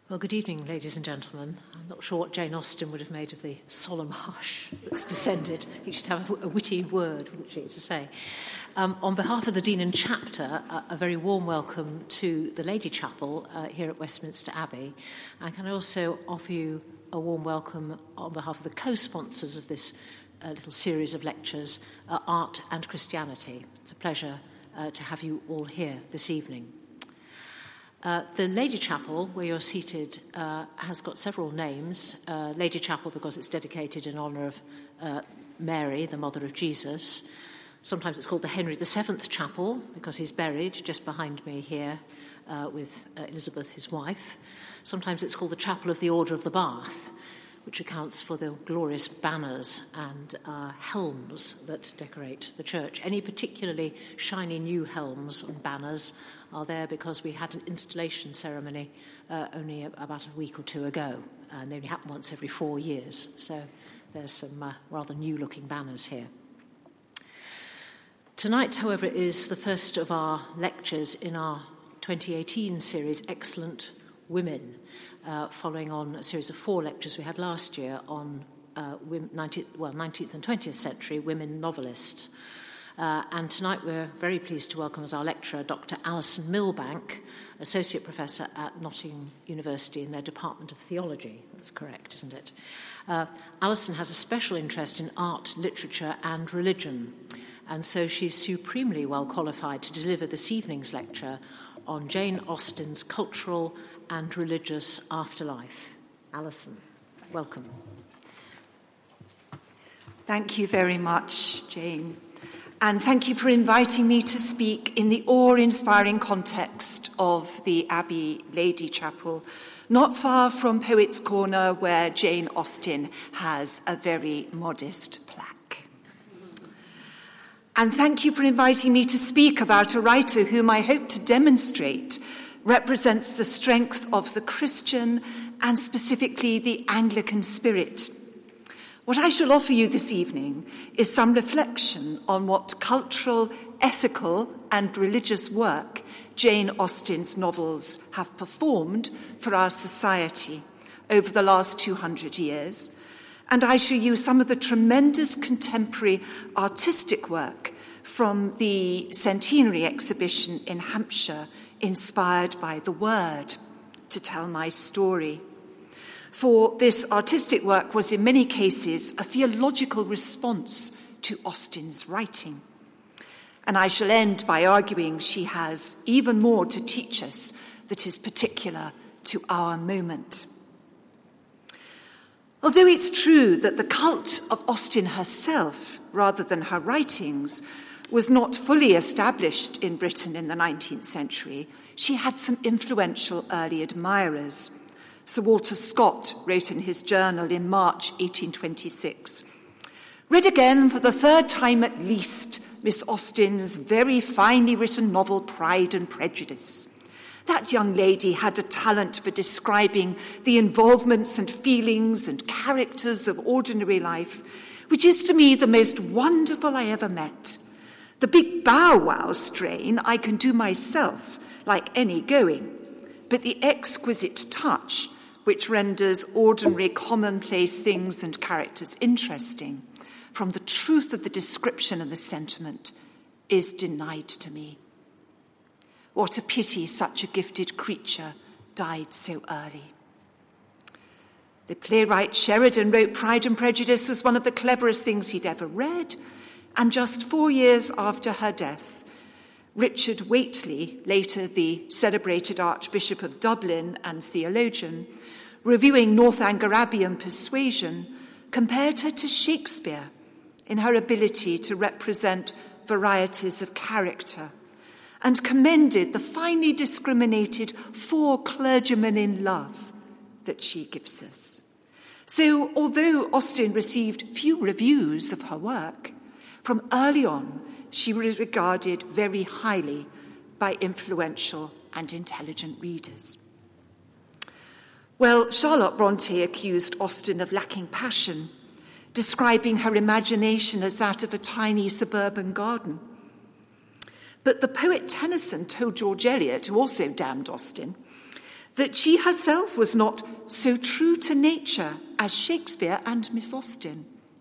Well, good evening, ladies and gentlemen. I'm not sure what Jane Austen would have made of the solemn hush that's descended. You should have a witty word, wouldn't she, to say. On behalf of the Dean and Chapter, a very warm welcome to the Lady Chapel here at Westminster Abbey. And can I also offer you a warm welcome on behalf of the co-sponsors of this little series of lectures, Art and Christianity. It's a pleasure to have you all here this evening. The Lady Chapel, where you're seated, has got several names. Lady Chapel because it's dedicated in honour of Mary, the mother of Jesus. Sometimes it's called the Henry VII Chapel because he's buried just behind me here with Elizabeth, his wife. Sometimes it's called the Chapel of the Order of the Bath, which accounts for the glorious banners and helms that decorate the church. Any particularly shiny new helms and banners are there because we had an installation ceremony only about a week or two ago, and they only happen once every 4 years. So there's some rather new-looking banners here. Tonight, however, is the first of our lectures in our 2018 series, Excellent Women, following on a series of 4 lectures we had last year on 19th and 20th century women novelists. And tonight we're very pleased to welcome as our lecturer Dr. Alison Milbank, Associate Professor at Nottingham University in their Department of Theology. That's correct, isn't it? Alison has a special interest in art, literature and religion, and so she's supremely well qualified to deliver this evening's lecture on Jane Austen's cultural and religious afterlife. Alison, welcome. Thank you very much, Jane. And thank you for inviting me to speak in the awe-inspiring context of the Abbey Lady Chapel, not far from Poets' Corner, where Jane Austen has a very modest plaque. And thank you for inviting me to speak about a writer whom I hope to demonstrate represents the strength of the Christian and specifically the Anglican spirit. What I shall offer you this evening is some reflection on what cultural, ethical, and religious work Jane Austen's novels have performed for our society over the last 200 years, and I shall use some of the tremendous contemporary artistic work from the centenary exhibition in Hampshire, inspired by the Word, to tell my story. For this artistic work was in many cases a theological response to Austen's writing. And I shall end by arguing she has even more to teach us that is particular to our moment. Although it's true that the cult of Austen herself, rather than her writings, was not fully established in Britain in the 19th century, she had some influential early admirers. Sir Walter Scott wrote in his journal in March 1826, "Read again for the 3rd time at least Miss Austen's very finely written novel Pride and Prejudice. That young lady had a talent for describing the involvements and feelings and characters of ordinary life, which is to me the most wonderful I ever met. The big bow-wow strain I can do myself, like any going, but the exquisite touch which renders ordinary commonplace things and characters interesting, from the truth of the description and the sentiment, is denied to me. What a pity such a gifted creature died so early." The playwright Sheridan wrote Pride and Prejudice was one of the cleverest things he'd ever read, and just 4 years after her death, Richard Whately, later the celebrated Archbishop of Dublin and theologian, reviewing Northangarabian Persuasion, compared her to Shakespeare in her ability to represent varieties of character, and commended the finely discriminated 4 clergymen in love that she gives us. So, although Austen received few reviews of her work, from early on she was regarded very highly by influential and intelligent readers. Well, Charlotte Bronte accused Austen of lacking passion, describing her imagination as that of a tiny suburban garden. But the poet Tennyson told George Eliot, who also damned Austen, that she herself was not so true to nature as Shakespeare and Miss Austen.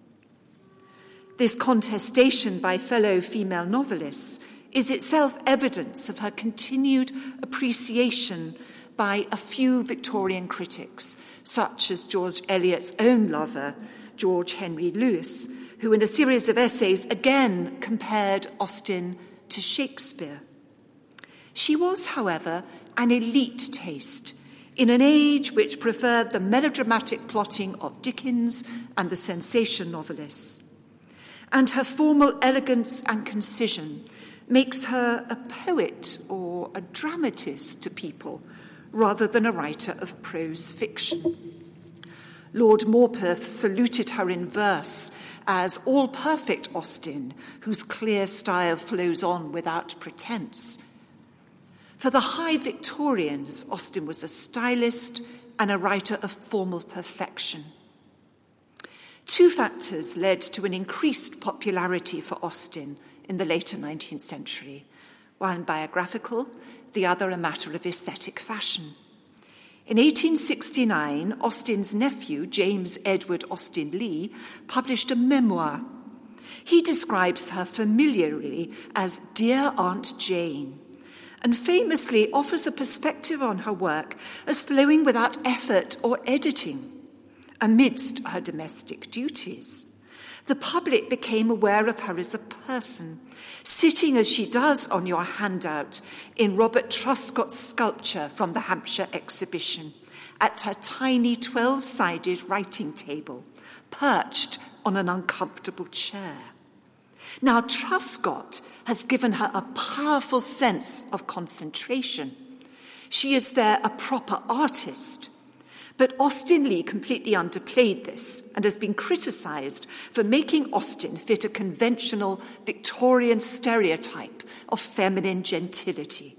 This contestation by fellow female novelists is itself evidence of her continued appreciation by a few Victorian critics, such as George Eliot's own lover, George Henry Lewes, who in a series of essays again compared Austen to Shakespeare. She was, however, an elite taste in an age which preferred the melodramatic plotting of Dickens and the sensation novelists. And her formal elegance and concision makes her a poet or a dramatist to people rather than a writer of prose fiction. Lord Morpeth saluted her in verse as all-perfect Austen, whose clear style flows on without pretense. For the high Victorians, Austen was a stylist and a writer of formal perfection. Two factors led to an increased popularity for Austen in the later 19th century, one biographical, the other a matter of aesthetic fashion. In 1869, Austen's nephew, James Edward Austen Leigh, published a memoir. He describes her familiarly as Dear Aunt Jane, and famously offers a perspective on her work as flowing without effort or editing, amidst her domestic duties. The public became aware of her as a person, sitting as she does on your handout in Robert Truscott's sculpture from the Hampshire exhibition, at her tiny 12-sided writing table, perched on an uncomfortable chair. Now, Truscott has given her a powerful sense of concentration. She is there a proper artist. But Austen Leigh completely underplayed this and has been criticised for making Austen fit a conventional Victorian stereotype of feminine gentility.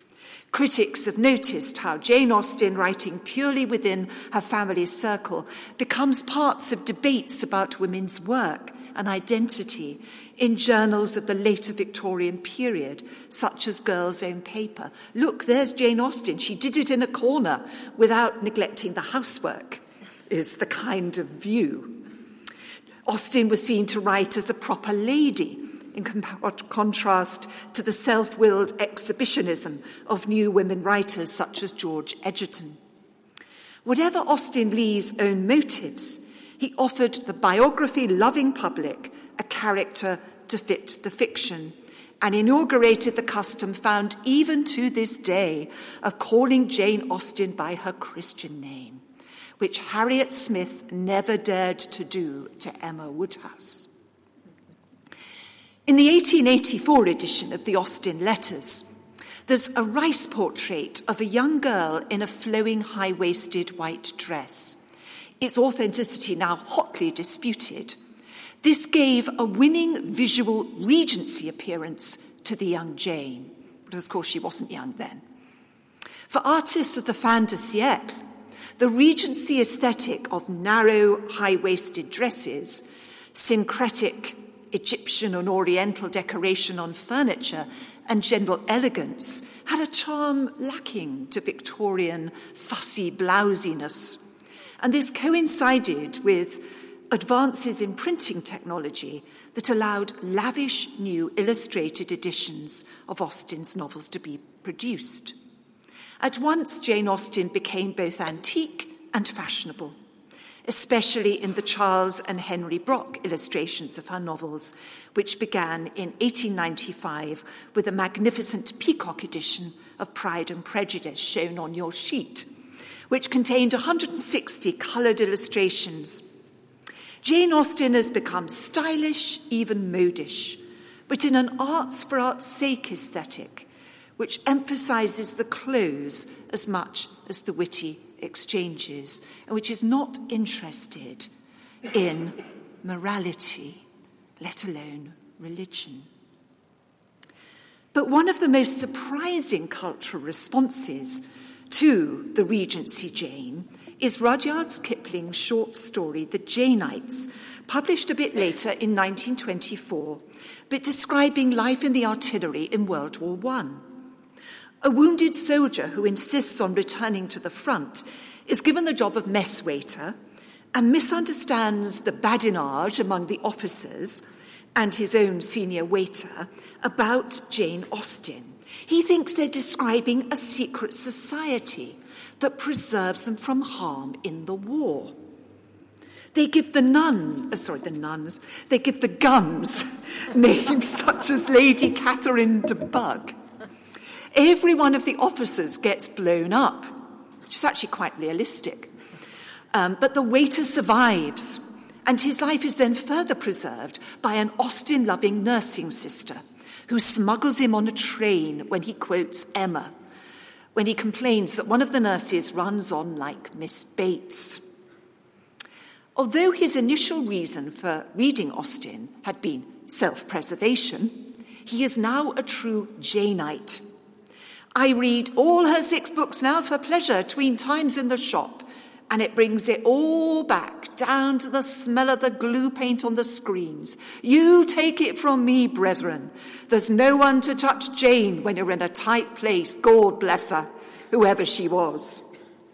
Critics have noticed how Jane Austen, writing purely within her family's circle, becomes parts of debates about women's work and identity in journals of the later Victorian period, such as Girl's Own Paper. Look, there's Jane Austen. She did it in a corner without neglecting the housework, is the kind of view. Austen was seen to write as a proper lady, in contrast to the self-willed exhibitionism of new women writers such as George Egerton. Whatever Austen Leigh's own motives, he offered the biography-loving public a character to fit the fiction and inaugurated the custom found even to this day of calling Jane Austen by her Christian name, which Harriet Smith never dared to do to Emma Woodhouse. In the 1884 edition of the Austen Letters, there's a rice portrait of a young girl in a flowing high-waisted white dress. Its authenticity now hotly disputed. This gave a winning visual Regency appearance to the young Jane, but of course she wasn't young then. For artists of the fin de siècle, the Regency aesthetic of narrow, high-waisted dresses, syncretic Egyptian and Oriental decoration on furniture, and general elegance had a charm lacking to Victorian fussy blousiness. And this coincided with advances in printing technology that allowed lavish new illustrated editions of Austen's novels to be produced. At once, Jane Austen became both antique and fashionable, especially in the Charles and Henry Brock illustrations of her novels, which began in 1895 with a magnificent peacock edition of Pride and Prejudice shown on your sheet, which contained 160 coloured illustrations. Jane Austen has become stylish, even modish, but in an arts for art's sake aesthetic, which emphasises the clothes as much as the witty exchanges, and which is not interested in morality, let alone religion. But one of the most surprising cultural responses to the Regency Jane is Rudyard Kipling's short story, The Janeites, published a bit later in 1924, but describing life in the artillery in World War I. A wounded soldier who insists on returning to the front is given the job of mess waiter and misunderstands the badinage among the officers and his own senior waiter about Jane Austen. He thinks they're describing a secret society that preserves them from harm in the war. They give the guns names such as Lady Catherine de Bug. Every one of the officers gets blown up, which is actually quite realistic. But the waiter survives, and his life is then further preserved by an Austen-loving nursing sister who smuggles him on a train when he quotes Emma, when he complains that one of the nurses runs on like Miss Bates. Although his initial reason for reading Austen had been self-preservation, he is now a true Janeite. I read all her 6 books now for pleasure 'tween times in the shop, and it brings it all back down to the smell of the glue paint on the screens. You take it from me, brethren. There's no one to touch Jane when you're in a tight place, God bless her, whoever she was.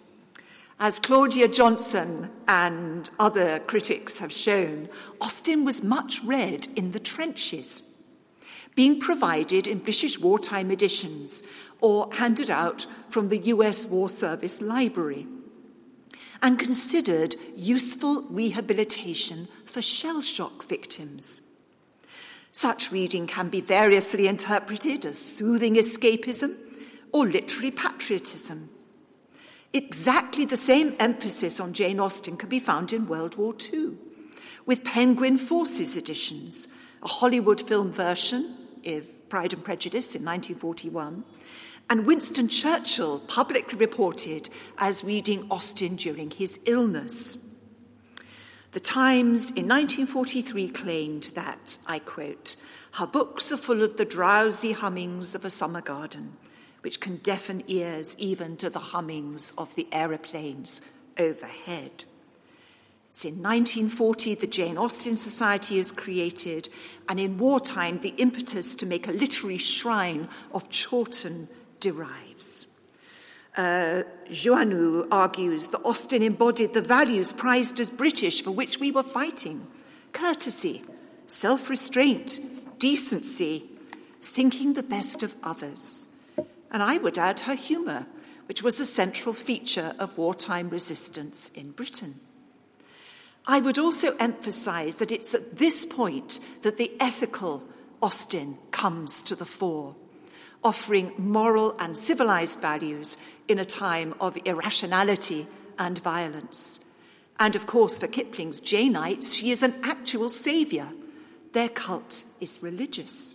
As Claudia Johnson and other critics have shown, Austen was much read in the trenches, being provided in British wartime editions or handed out from the US War Service Library, and considered useful rehabilitation for shell shock victims. Such reading can be variously interpreted as soothing escapism or literary patriotism. Exactly the same emphasis on Jane Austen can be found in World War II, with Penguin Forces editions, a Hollywood film version of Pride and Prejudice in 1941, and Winston Churchill publicly reported as reading Austen during his illness. The Times in 1943 claimed that, I quote, "Her books are full of the drowsy hummings of a summer garden, which can deafen ears even to the hummings of the aeroplanes overhead." It's in 1940 the Jane Austen Society is created, and in wartime the impetus to make a literary shrine of Chawton derives. Joannou argues that Austen embodied the values prized as British for which we were fighting: courtesy, self-restraint, decency, thinking the best of others. And I would add her humour, which was a central feature of wartime resistance in Britain. I would also emphasise that it's at this point that the ethical Austen comes to the fore, offering moral and civilised values in a time of irrationality and violence. And of course, for Kipling's Janeites, she is an actual saviour. Their cult is religious.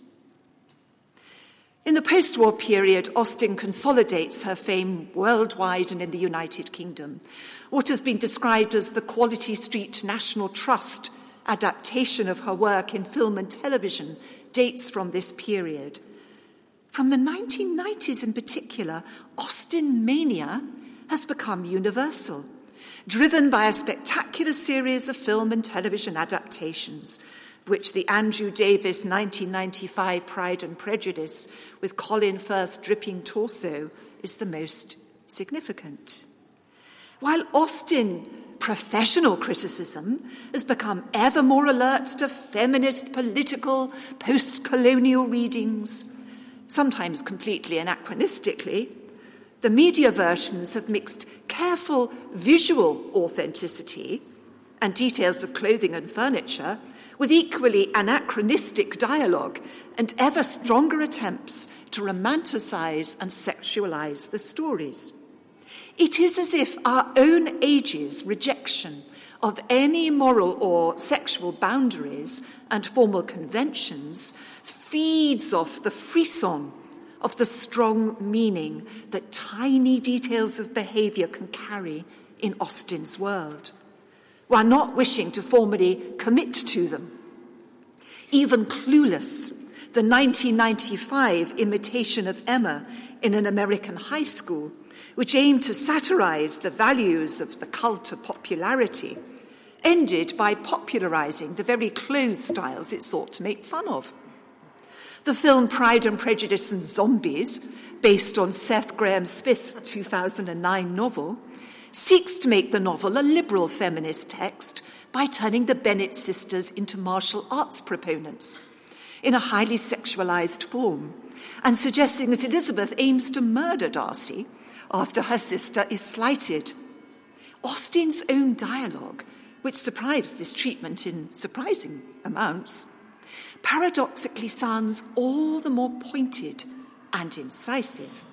In the post-war period, Austen consolidates her fame worldwide and in the United Kingdom. What has been described as the Quality Street National Trust adaptation of her work in film and television dates from this period. From the 1990s in particular, Austen mania has become universal, driven by a spectacular series of film and television adaptations, which the Andrew Davis 1995 Pride and Prejudice with Colin Firth's dripping torso is the most significant. While Austen professional criticism has become ever more alert to feminist, political, post-colonial readings, sometimes completely anachronistically, the media versions have mixed careful visual authenticity and details of clothing and furniture with equally anachronistic dialogue and ever stronger attempts to romanticize and sexualize the stories. It is as if our own age's rejection of any moral or sexual boundaries and formal conventions feeds off the frisson of the strong meaning that tiny details of behaviour can carry in Austen's world, while not wishing to formally commit to them. Even Clueless, the 1995 imitation of Emma in an American high school, which aimed to satirize the values of the cult of popularity, ended by popularizing the very clothes styles it sought to make fun of. The film Pride and Prejudice and Zombies, based on Seth Grahame-Smith's 2009 novel, seeks to make the novel a liberal feminist text by turning the Bennet sisters into martial arts proponents in a highly sexualized form, and suggesting that Elizabeth aims to murder Darcy after her sister is slighted. Austen's own dialogue, which survives this treatment in surprising amounts, paradoxically sounds all the more pointed and incisive.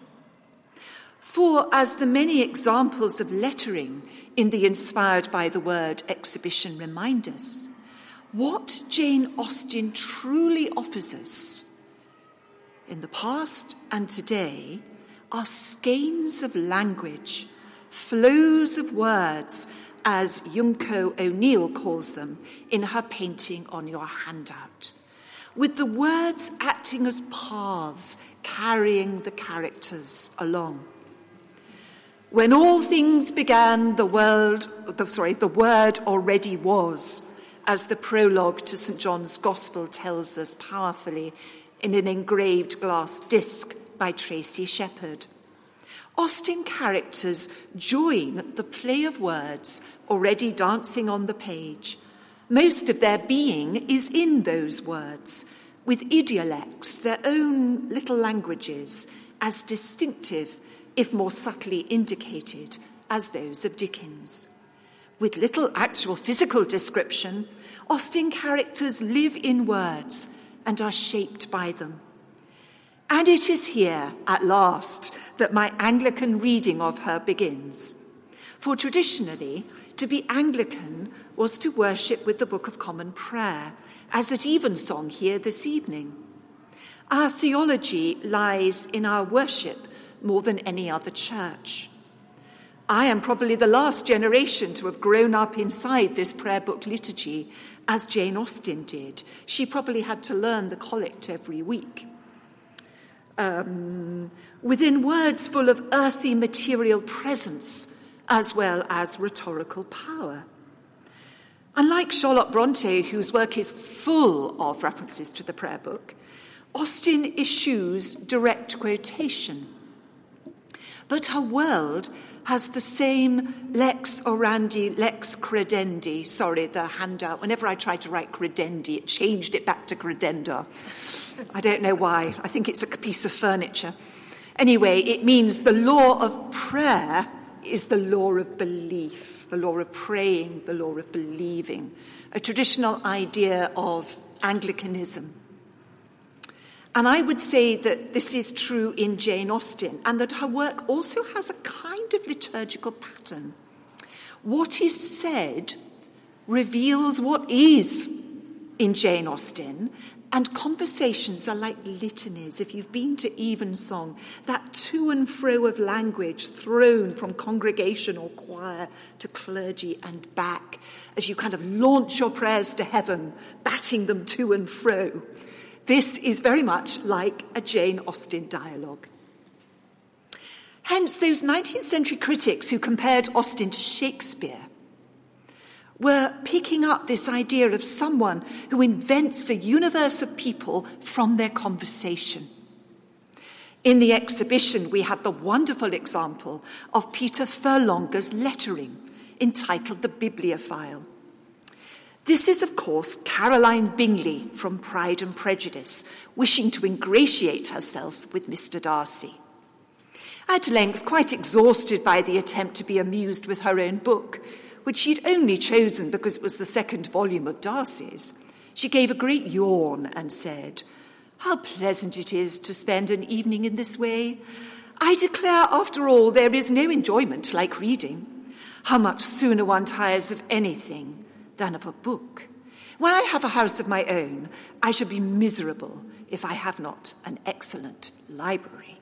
For, as the many examples of lettering in the Inspired by the Word exhibition remind us, what Jane Austen truly offers us in the past and today are skeins of language, flows of words, as Junko O'Neill calls them in her painting on your handout, with the words acting as paths carrying the characters along. When all things began, the word already was, as the prologue to St. John's Gospel tells us powerfully in an engraved glass disc by Tracy Shepherd. Austen characters join the play of words already dancing on the page. Most of their being is in those words, with idiolects, their own little languages, as distinctive, if more subtly indicated, as those of Dickens. With little actual physical description, Austen characters live in words and are shaped by them. And it is here, at last, that my Anglican reading of her begins. For traditionally, to be Anglican was to worship with the Book of Common Prayer, as at Evensong here this evening. Our theology lies in our worship more than any other church. I am probably the last generation to have grown up inside this prayer book liturgy, as Jane Austen did. She probably had to learn the collect every week. Within words full of earthy material presence, as well as rhetorical power. Unlike Charlotte Bronte, whose work is full of references to the prayer book, Austen eschews direct quotation. But her world has the same lex orandi, lex credendi. Sorry, the handout, whenever I tried to write credendi, it changed it back to credenda. I don't know why. I think it's a piece of furniture. Anyway, it means the law of prayer is the law of belief, the law of praying, the law of believing, a traditional idea of Anglicanism. And I would say that this is true in Jane Austen, and that her work also has a kind of liturgical pattern. What is said reveals what is in Jane Austen, and conversations are like litanies. If you've been to Evensong, that to and fro of language thrown from congregation or choir to clergy and back, as you kind of launch your prayers to heaven, batting them to and fro. This is very much like a Jane Austen dialogue. Hence, those 19th century critics who compared Austen to Shakespeare were picking up this idea of someone who invents a universe of people from their conversation. In the exhibition, we had the wonderful example of Peter Furlonger's lettering, entitled The Bibliophile. This is, of course, Caroline Bingley from Pride and Prejudice, wishing to ingratiate herself with Mr. Darcy. At length, quite exhausted by the attempt to be amused with her own book, which she'd only chosen because it was the second volume of Darcy's, she gave a great yawn and said, "How pleasant it is to spend an evening in this way. I declare, after all, there is no enjoyment like reading. How much sooner one tires of anything than of a book. When I have a house of my own, I shall be miserable if I have not an excellent library."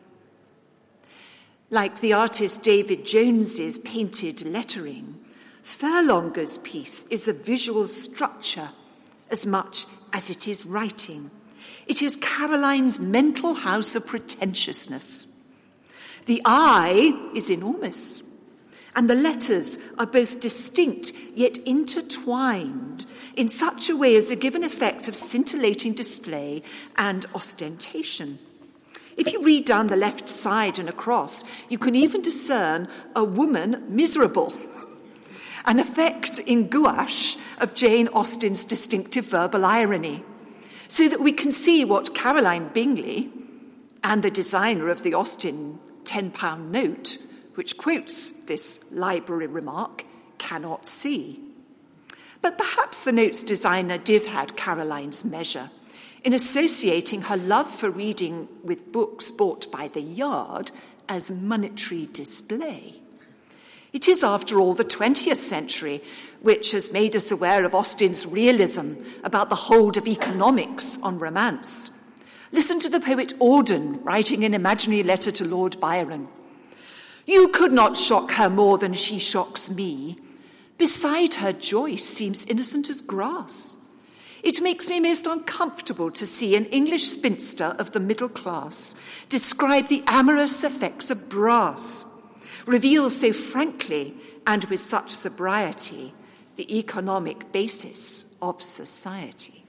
Like the artist David Jones's painted lettering, Furlonger's piece is a visual structure as much as it is writing. It is Caroline's mental house of pretentiousness. The I is enormous, and the letters are both distinct yet intertwined in such a way as to give an effect of scintillating display and ostentation. If you read down the left side and across, you can even discern a woman miserable, an effect in gouache of Jane Austen's distinctive verbal irony, so that we can see what Caroline Bingley and the designer of the Austen £10 note, which quotes this library remark, cannot see. But perhaps the note's designer Div had Caroline's measure in associating her love for reading with books bought by the yard as monetary display. It is, after all, the 20th century which has made us aware of Austen's realism about the hold of economics on romance. Listen to the poet Auden writing an imaginary letter to Lord Byron. "You could not shock her more than she shocks me. Beside her, Joyce seems innocent as grass. It makes me most uncomfortable to see an English spinster of the middle class describe the amorous effects of brass, reveal so frankly and with such sobriety the economic basis of society."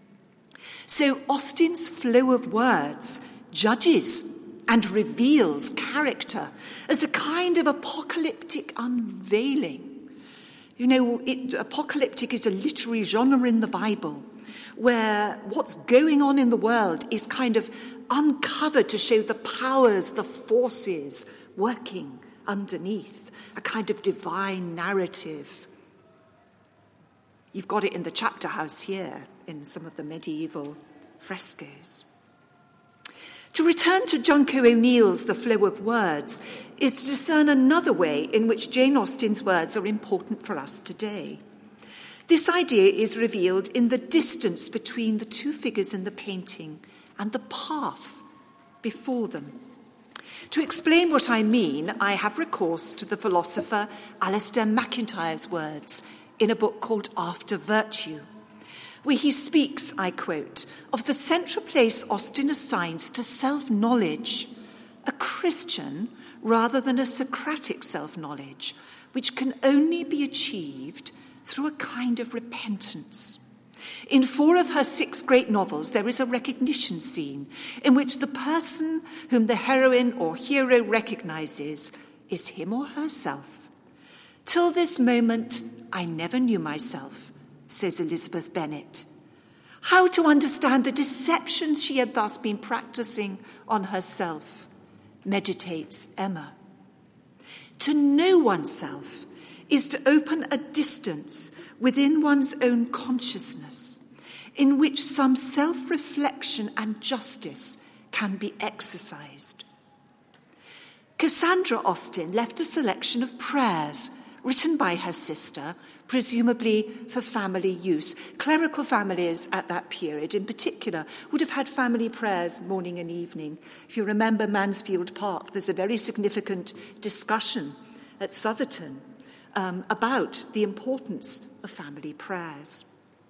So Austen's flow of words judges and reveals character as a kind of apocalyptic unveiling. You know, apocalyptic is a literary genre in the Bible where what's going on in the world is kind of uncovered to show the powers, the forces working underneath, a kind of divine narrative. You've got it in the chapter house here in some of the medieval frescoes. To return to Junko O'Neill's The Flow of Words is to discern another way in which Jane Austen's words are important for us today. This idea is revealed in the distance between the two figures in the painting and the path before them. To explain what I mean, I have recourse to the philosopher Alistair MacIntyre's words in a book called After Virtue, where he speaks, I quote, of the central place Austen assigns to self-knowledge, a Christian rather than a Socratic self-knowledge, which can only be achieved through a kind of repentance. In 4 of her 6 great novels, there is a recognition scene in which the person whom the heroine or hero recognizes is him or herself. "Till this moment, I never knew myself," says Elizabeth Bennet. How to understand the deceptions she had thus been practicing on herself, meditates Emma. To know oneself is to open a distance within one's own consciousness in which some self-reflection and justice can be exercised. Cassandra Austen left a selection of prayers written by her sister, presumably for family use. Clerical families at that period, in particular, would have had family prayers morning and evening. If you remember Mansfield Park, there's a very significant discussion at Southerton about the importance of family prayers.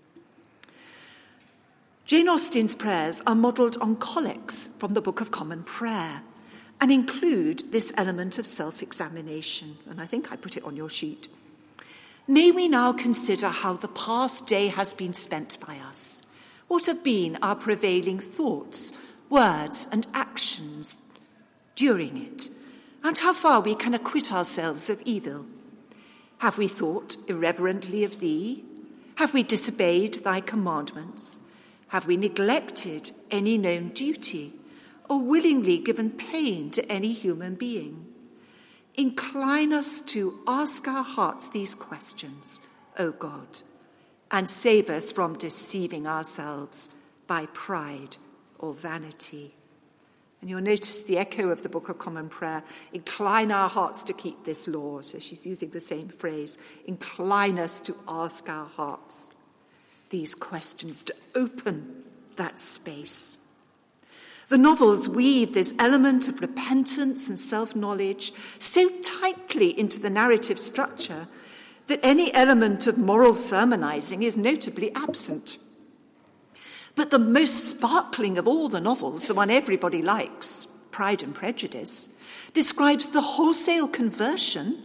Jane Austen's prayers are modelled on collects from the Book of Common Prayer and include this element of self-examination. And I think I put it on your sheet. May we now consider how the past day has been spent by us. What have been our prevailing thoughts, words, and actions during it, and how far we can acquit ourselves of evil. Have we thought irreverently of thee? Have we disobeyed thy commandments? Have we neglected any known duty, or willingly given pain to any human being? Incline us to ask our hearts these questions, O God, and save us from deceiving ourselves by pride or vanity. And you'll notice the echo of the Book of Common Prayer, incline our hearts to keep this law. So she's using the same phrase, incline us to ask our hearts these questions, to open that space. The novels weave this element of repentance and self-knowledge so tightly into the narrative structure that any element of moral sermonizing is notably absent. But the most sparkling of all the novels, the one everybody likes, Pride and Prejudice, describes the wholesale conversion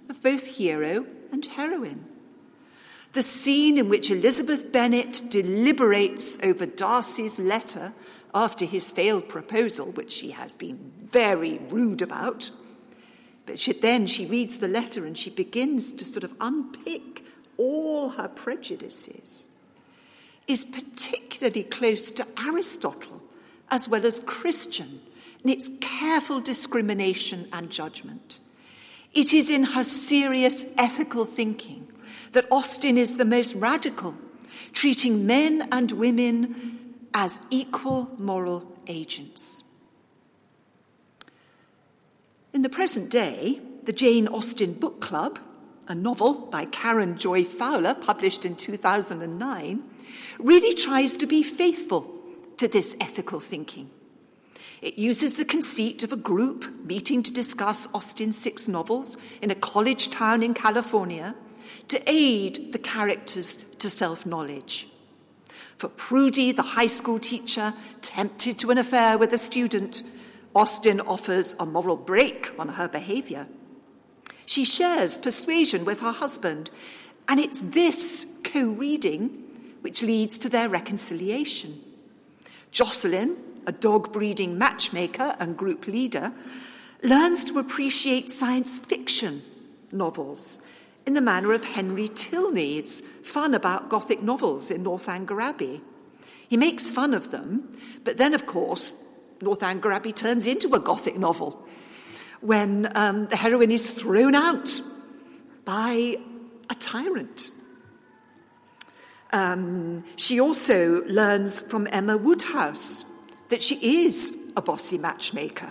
of both hero and heroine. The scene in which Elizabeth Bennet deliberates over Darcy's letter after his failed proposal, which she has been very rude about, but then she reads the letter and she begins to sort of unpick all her prejudices, is particularly close to Aristotle as well as Christian in its careful discrimination and judgment. It is in her serious ethical thinking that Austen is the most radical, treating men and women as equal moral agents. In the present day, the Jane Austen Book Club, a novel by Karen Joy Fowler, published in 2009, really tries to be faithful to this ethical thinking. It uses the conceit of a group meeting to discuss Austen's 6 novels in a college town in California to aid the characters to self-knowledge. For Prudy, the high school teacher, tempted to an affair with a student, Austen offers a moral break on her behaviour. She shares persuasion with her husband, and it's this co-reading which leads to their reconciliation. Jocelyn, a dog-breeding matchmaker and group leader, learns to appreciate science fiction novels in the manner of Henry Tilney's fun about Gothic novels in Northanger Abbey. He makes fun of them, but then, of course, Northanger Abbey turns into a Gothic novel when the heroine is thrown out by a tyrant. She also learns from Emma Woodhouse that she is a bossy matchmaker.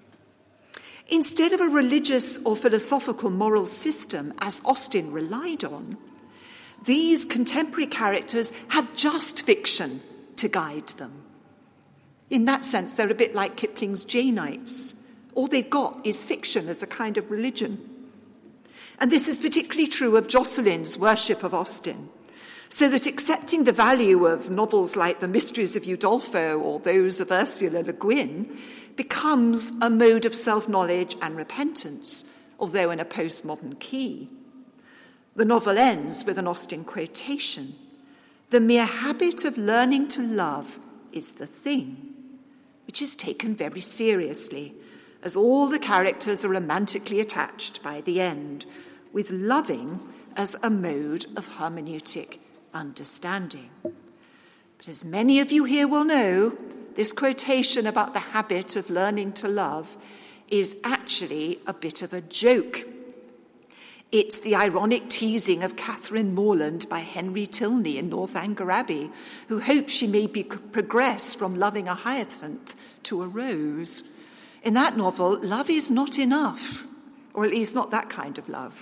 Instead of a religious or philosophical moral system, as Austen relied on, these contemporary characters have just fiction to guide them. In that sense, they're a bit like Kipling's Janeites. All they've got is fiction as a kind of religion. And this is particularly true of Jocelyn's worship of Austen, so that accepting the value of novels like The Mysteries of Udolpho or those of Ursula Le Guin becomes a mode of self-knowledge and repentance, although in a postmodern key. The novel ends with an Austen quotation: "The mere habit of learning to love is the thing," which is taken very seriously, as all the characters are romantically attached by the end, with loving as a mode of hermeneutic understanding. But as many of you here will know, this quotation about the habit of learning to love is actually a bit of a joke. It's the ironic teasing of Catherine Morland by Henry Tilney in Northanger Abbey, who hopes she may progress from loving a hyacinth to a rose. In that novel, love is not enough, or at least not that kind of love.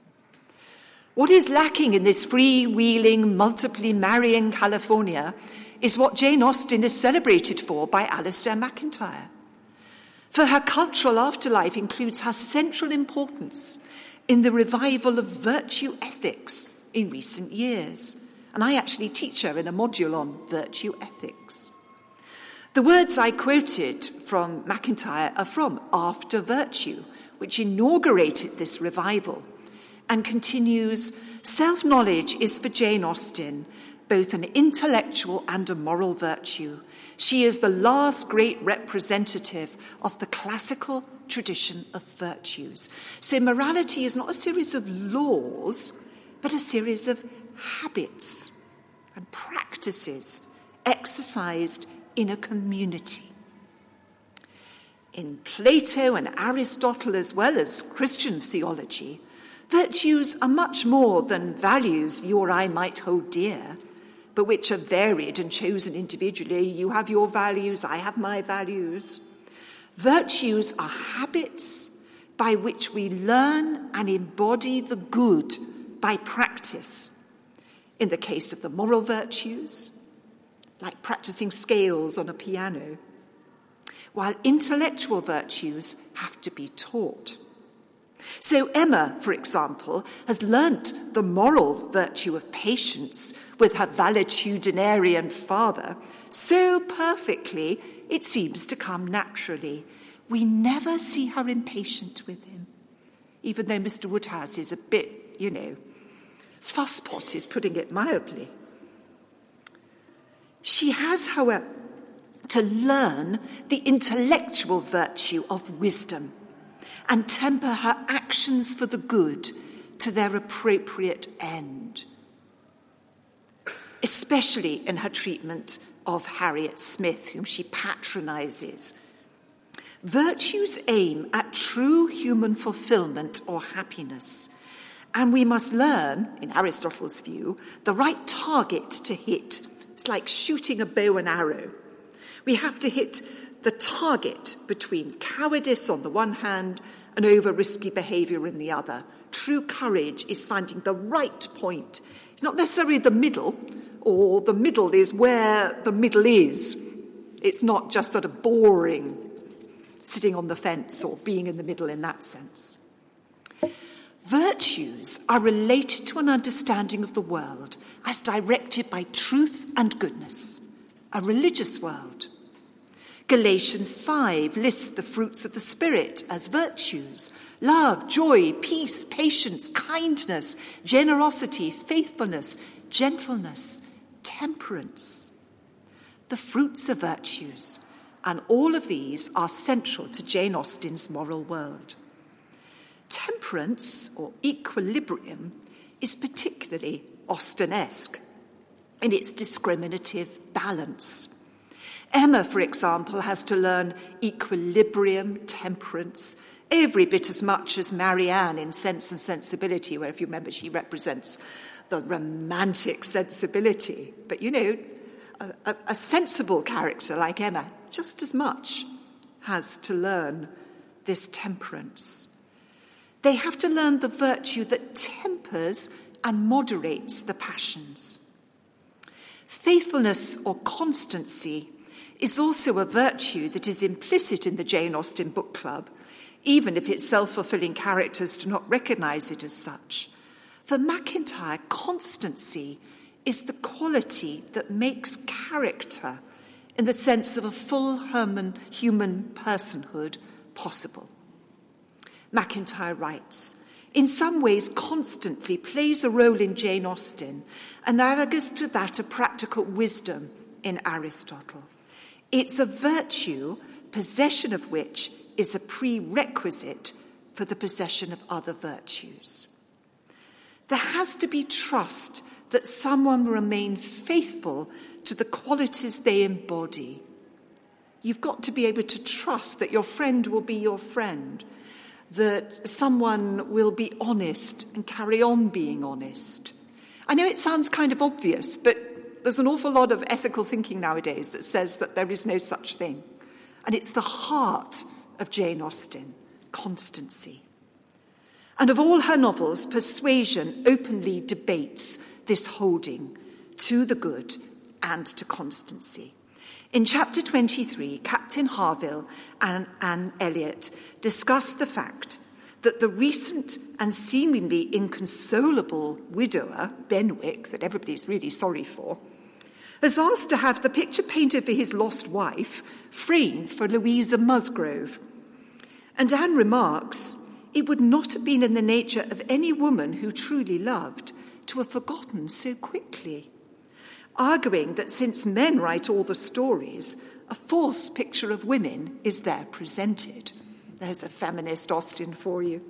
What is lacking in this freewheeling, multiply marrying California is what Jane Austen is celebrated for by Alistair MacIntyre. For her cultural afterlife includes her central importance in the revival of virtue ethics in recent years. And I actually teach her in a module on virtue ethics. The words I quoted from MacIntyre are from After Virtue, which inaugurated this revival, and continues, "Self-knowledge is for Jane Austen both an intellectual and a moral virtue. She is the last great representative of the classical tradition of virtues." So morality is not a series of laws, but a series of habits and practices exercised in a community. In Plato and Aristotle, as well as Christian theology, virtues are much more than values you or I might hold dear, but which are varied and chosen individually. You have your values, I have my values. Virtues are habits by which we learn and embody the good by practice. In the case of the moral virtues, like practicing scales on a piano, while intellectual virtues have to be taught. So Emma, for example, has learnt the moral virtue of patience with her valetudinarian father so perfectly it seems to come naturally. We never see her impatient with him. even though Mr. Woodhouse is a bit, fusspot is putting it mildly. She has, however, to learn the intellectual virtue of wisdom and temper her actions for the good to their appropriate end, especially in her treatment of Harriet Smith, whom she patronizes. Virtues aim at true human fulfillment or happiness, and we must learn, in Aristotle's view, the right target to hit. It's like shooting a bow and arrow. We have to hit the target between cowardice on the one hand and over-risky behaviour in the other. True courage is finding the right point. It's not necessarily the middle, or the middle is where the middle is. It's not just sort of boring, sitting on the fence or being in the middle in that sense. Virtues are related to an understanding of the world as directed by truth and goodness, a religious world. Galatians 5 lists the fruits of the Spirit as virtues: love, joy, peace, patience, kindness, generosity, faithfulness, gentleness, temperance. The fruits are virtues, and all of these are central to Jane Austen's moral world. Temperance, or equilibrium, is particularly Austen-esque in its discriminative balance. Emma, for example, has to learn equilibrium, temperance, every bit as much as Marianne in Sense and Sensibility, where, if you remember, she represents the romantic sensibility. But, a sensible character like Emma just as much has to learn this temperance. They have to learn the virtue that tempers and moderates the passions. Faithfulness or constancy is also a virtue that is implicit in the Jane Austen Book Club, even if its self-fulfilling characters do not recognise it as such. For MacIntyre, constancy is the quality that makes character, in the sense of a full human personhood, possible. MacIntyre writes, "In some ways, constantly plays a role in Jane Austen, analogous to that of practical wisdom in Aristotle. It's a virtue, possession of which is a prerequisite for the possession of other virtues. There has to be trust that someone will remain faithful to the qualities they embody. You've got to be able to trust that your friend will be your friend, that someone will be honest and carry on being honest. I know it sounds kind of obvious, but there's an awful lot of ethical thinking nowadays that says that there is no such thing. And it's the heart of Jane Austen, constancy. And of all her novels, Persuasion openly debates this holding to the good and to constancy. In chapter 23, Captain Harville and Anne Elliot discuss the fact that the recent and seemingly inconsolable widower, Benwick, that everybody's really sorry for, has asked to have the picture painted for his lost wife framed for Louisa Musgrove. And Anne remarks, "It would not have been in the nature of any woman who truly loved to have forgotten so quickly," arguing that since men write all the stories, a false picture of women is there presented. There's a feminist Austen for you.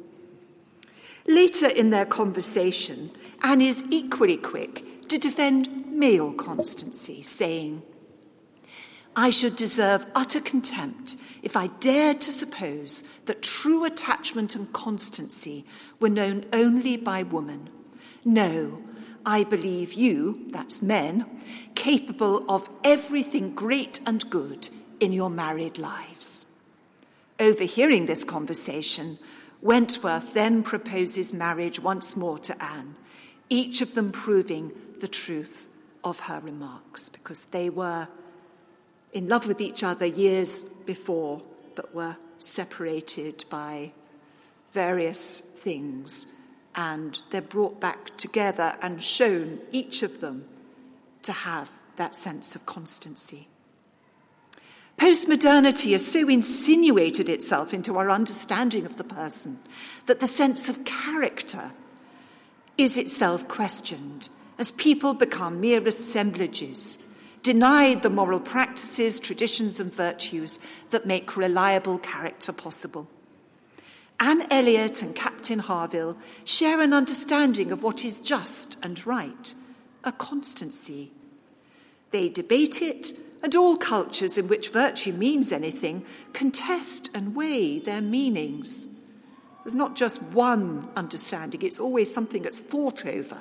Later in their conversation, Anne is equally quick to defend male constancy, saying, "I should deserve utter contempt if I dared to suppose that true attachment and constancy were known only by woman. No, I believe you, that's men, capable of everything great and good in your married lives." Overhearing this conversation, Wentworth then proposes marriage once more to Anne, each of them proving the truth of her remarks, because they were in love with each other years before, but were separated by various things. And they're brought back together and shown, each of them, to have that sense of constancy. Postmodernity has so insinuated itself into our understanding of the person that the sense of character is itself questioned as people become mere assemblages, denied the moral practices, traditions and virtues that make reliable character possible. Anne Elliot and Captain Harville share an understanding of what is just and right, a constancy. They debate it, and all cultures in which virtue means anything contest and weigh their meanings. There's not just one understanding, it's always something that's fought over,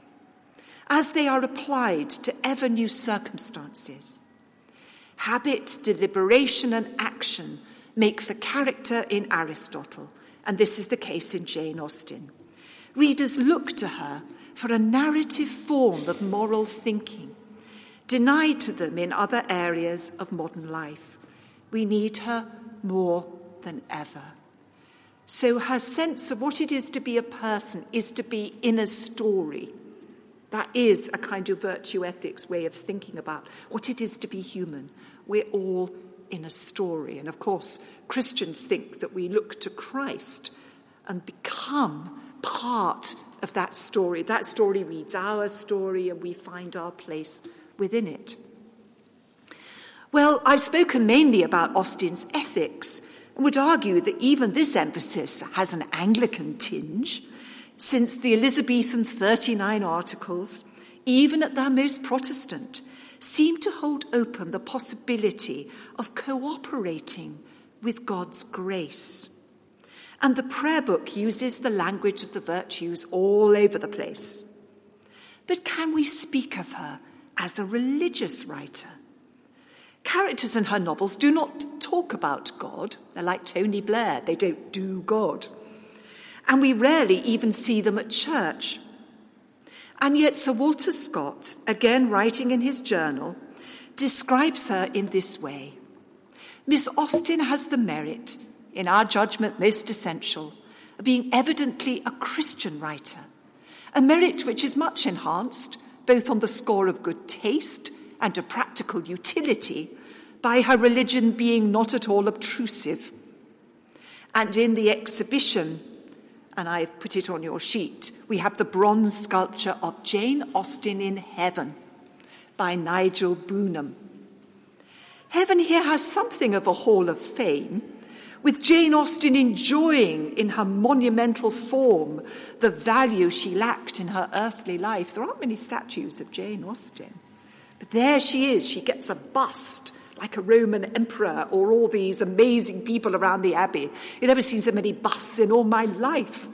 as they are applied to ever new circumstances. Habit, deliberation, and action make for character in Aristotle, and this is the case in Jane Austen. Readers look to her for a narrative form of moral thinking, denied to them in other areas of modern life. We need her more than ever. So her sense of what it is to be a person is to be in a story. That is a kind of virtue ethics way of thinking about what it is to be human. We're all in a story. And of course, Christians think that we look to Christ and become part of that story. That story reads our story and we find our place within it. Well, I've spoken mainly about Austen's ethics and would argue that even this emphasis has an Anglican tinge, since the Elizabethan 39 Articles, even at their most Protestant, seem to hold open the possibility of cooperating with God's grace. And the prayer book uses the language of the virtues all over the place. But can we speak of her as a religious writer? Characters in her novels do not talk about God. They're like Tony Blair. They don't do God. And we rarely even see them at church. And yet Sir Walter Scott, again writing in his journal, describes her in this way. Miss Austen has the merit, in our judgment most essential, of being evidently a Christian writer, a merit which is much enhanced, both on the score of good taste and of practical utility, by her religion being not at all obtrusive. And in the exhibition, and I've put it on your sheet, we have the bronze sculpture of Jane Austen in Heaven by Nigel Boonham. Heaven here has something of a hall of fame, with Jane Austen enjoying in her monumental form the value she lacked in her earthly life. There aren't many statues of Jane Austen, but there she is. She gets a bust like a Roman emperor or all these amazing people around the Abbey. You've never seen so many busts in all my life.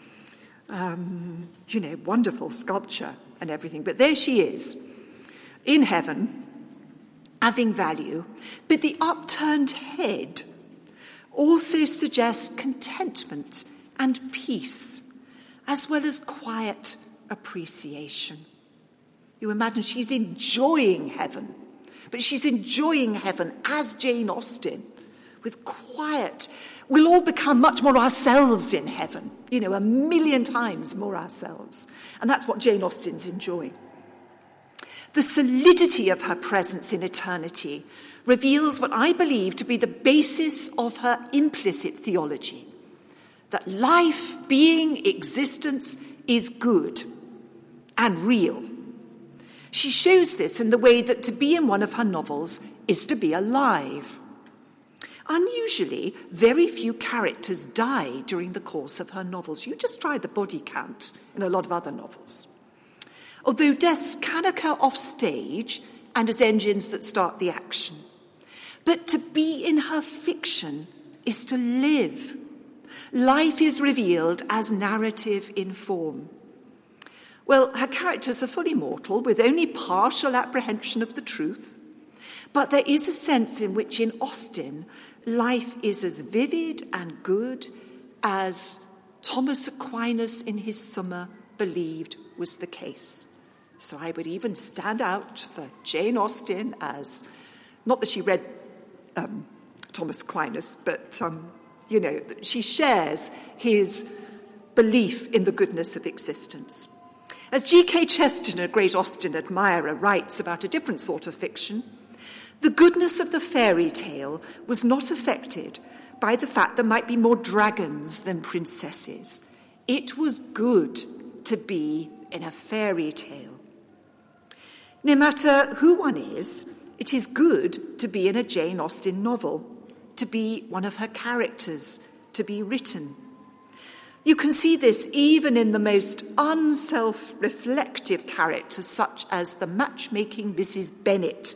Wonderful sculpture and everything. But there she is, in heaven, having value. But the upturned head also suggests contentment and peace, as well as quiet appreciation. You imagine she's enjoying heaven, but she's enjoying heaven as Jane Austen, with quiet. We'll all become much more ourselves in heaven, 1,000,000 times more ourselves. And that's what Jane Austen's enjoying. The solidity of her presence in eternity reveals what I believe to be the basis of her implicit theology, that life, being, existence is good and real. She shows this in the way that to be in one of her novels is to be alive. Unusually, very few characters die during the course of her novels. You just try the body count in a lot of other novels. Although deaths can occur off stage and as engines that start the action. But to be in her fiction is to live. Life is revealed as narrative in form. Well, her characters are fully mortal, with only partial apprehension of the truth. But there is a sense in which in Austen, life is as vivid and good as Thomas Aquinas in his Summa believed was the case. So I would even stand out for Jane Austen as, not that she read Thomas Aquinas, but, she shares his belief in the goodness of existence. As G.K. Chesterton, a great Austen admirer, writes about a different sort of fiction, The goodness of the fairy tale was not affected by the fact there might be more dragons than princesses. It was good to be in a fairy tale. No matter who one is, it is good to be in a Jane Austen novel, to be one of her characters, to be written. You can see this even in the most unself-reflective characters, such as the matchmaking Mrs. Bennet,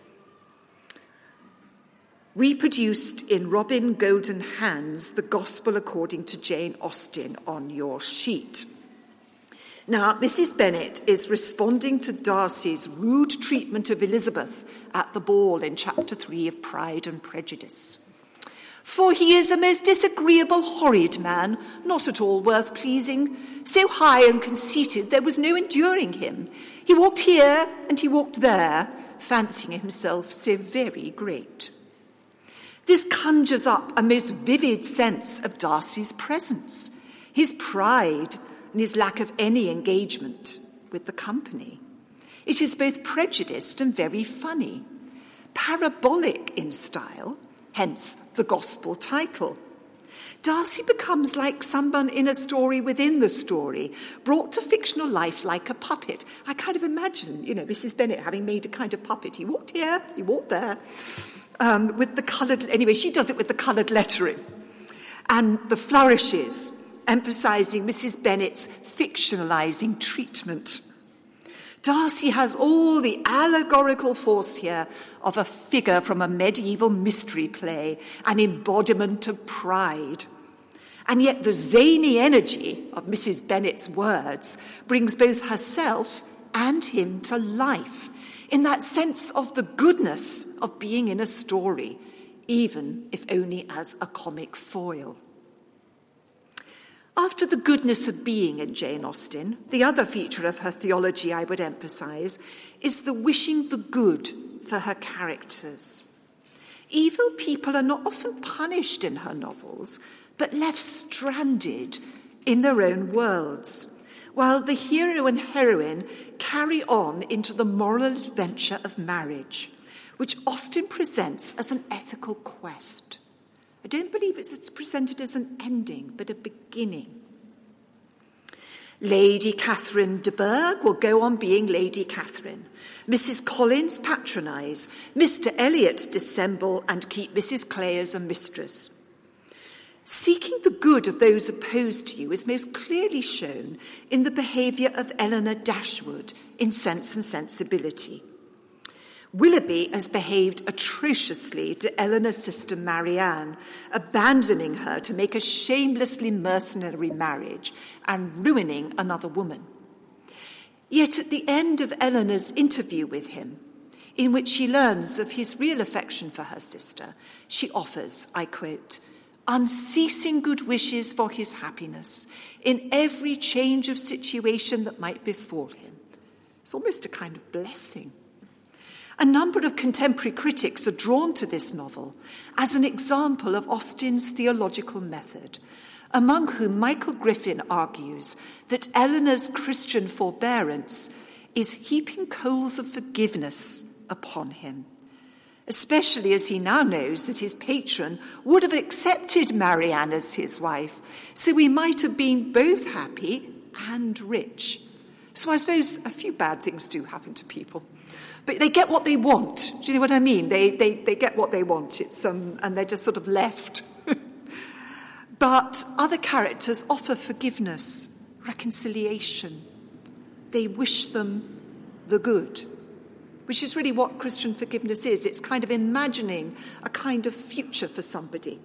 reproduced in Robin Goldenhand's The Gospel According to Jane Austen on your sheet. Now, Mrs. Bennet is responding to Darcy's rude treatment of Elizabeth at the ball in Chapter 3 of Pride and Prejudice. For he is a most disagreeable, horrid man, not at all worth pleasing, so high and conceited there was no enduring him. He walked here and he walked there, fancying himself so very great. This conjures up a most vivid sense of Darcy's presence, his pride and his lack of any engagement with the company. It is both prejudiced and very funny, parabolic in style, hence the gospel title. Darcy becomes like someone in a story within the story, brought to fictional life like a puppet. I kind of imagine, Mrs. Bennet having made a kind of puppet. He walked here, he walked there, with the coloured... Anyway, she does it with the coloured lettering. And the flourishes, emphasising Mrs. Bennet's fictionalising treatment. Darcy has all the allegorical force here of a figure from a medieval mystery play, an embodiment of pride. And yet the zany energy of Mrs. Bennet's words brings both herself and him to life, in that sense of the goodness of being in a story, even if only as a comic foil. After the goodness of being in Jane Austen, the other feature of her theology I would emphasise is the wishing the good for her characters. Evil people are not often punished in her novels, but left stranded in their own worlds, while the hero and heroine carry on into the moral adventure of marriage, which Austen presents as an ethical quest. I don't believe it's presented as an ending, but a beginning. Lady Catherine de Bourgh will go on being Lady Catherine. Mrs. Collins patronise, Mr. Elliot dissemble and keep Mrs. Clay as a mistress. Seeking the good of those opposed to you is most clearly shown in the behaviour of Eleanor Dashwood in Sense and Sensibility. Willoughby has behaved atrociously to Eleanor's sister Marianne, abandoning her to make a shamelessly mercenary marriage and ruining another woman. Yet at the end of Eleanor's interview with him, in which she learns of his real affection for her sister, she offers, I quote, unceasing good wishes for his happiness in every change of situation that might befall him. It's almost a kind of blessing. A number of contemporary critics are drawn to this novel as an example of Austen's theological method, among whom Michael Griffin argues that Eleanor's Christian forbearance is heaping coals of forgiveness upon him, especially as he now knows that his patron would have accepted Marianne as his wife, so he might have been both happy and rich. So I suppose a few bad things do happen to people. But they get what they want. Do you know what I mean? They get what they want. And they're just sort of left. But other characters offer forgiveness, reconciliation. They wish them the good, which is really what Christian forgiveness is. It's kind of imagining a kind of future for somebody.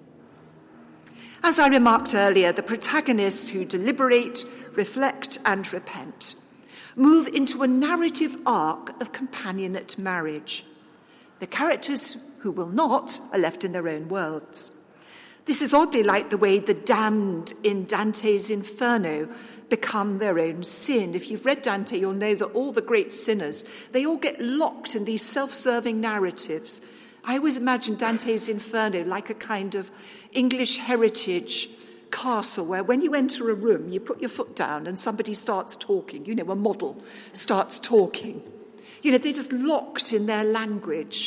As I remarked earlier, the protagonists who deliberate, reflect, and repent move into a narrative arc of companionate marriage. The characters who will not are left in their own worlds. This is oddly like the way the damned in Dante's Inferno become their own sin. If you've read Dante, you'll know that all the great sinners, they all get locked in these self-serving narratives. I always imagine Dante's Inferno like a kind of English heritage castle where when you enter a room, you put your foot down and somebody starts talking, a model starts talking. They're just locked in their language.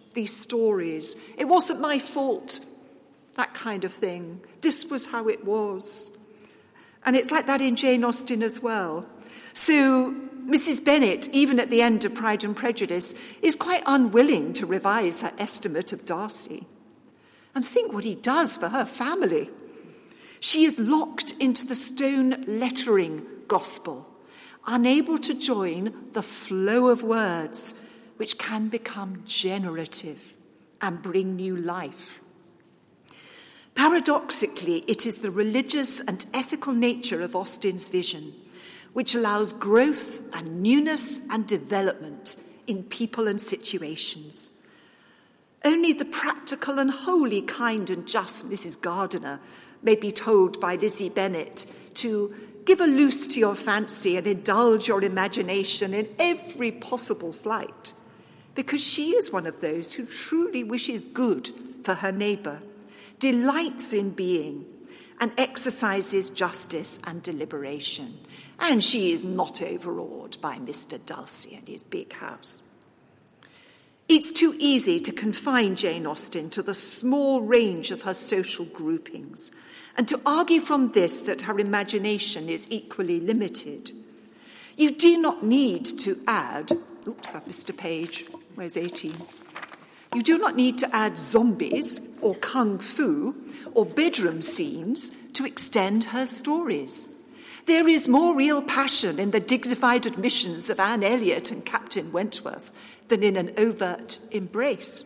these stories. It wasn't my fault, that kind of thing. This was how it was. And it's like that in Jane Austen as well. So Mrs. Bennet, even at the end of Pride and Prejudice, is quite unwilling to revise her estimate of Darcy. And think what he does for her family. She is locked into the stone lettering gospel, unable to join the flow of words which can become generative and bring new life. Paradoxically, it is the religious and ethical nature of Austen's vision which allows growth and newness and development in people and situations. Only the practical and wholly kind and just Mrs. Gardiner may be told by Lizzie Bennet to give a loose to your fancy and indulge your imagination in every possible flight, because she is one of those who truly wishes good for her neighbour, delights in being, and exercises justice and deliberation. And she is not overawed by Mr. Darcy and his big house. It's too easy to confine Jane Austen to the small range of her social groupings and to argue from this that her imagination is equally limited. You do not need to add, I've missed a page, where's 18? You do not need to add zombies or kung fu or bedroom scenes to extend her stories. There is more real passion in the dignified admissions of Anne Elliot and Captain Wentworth than in an overt embrace.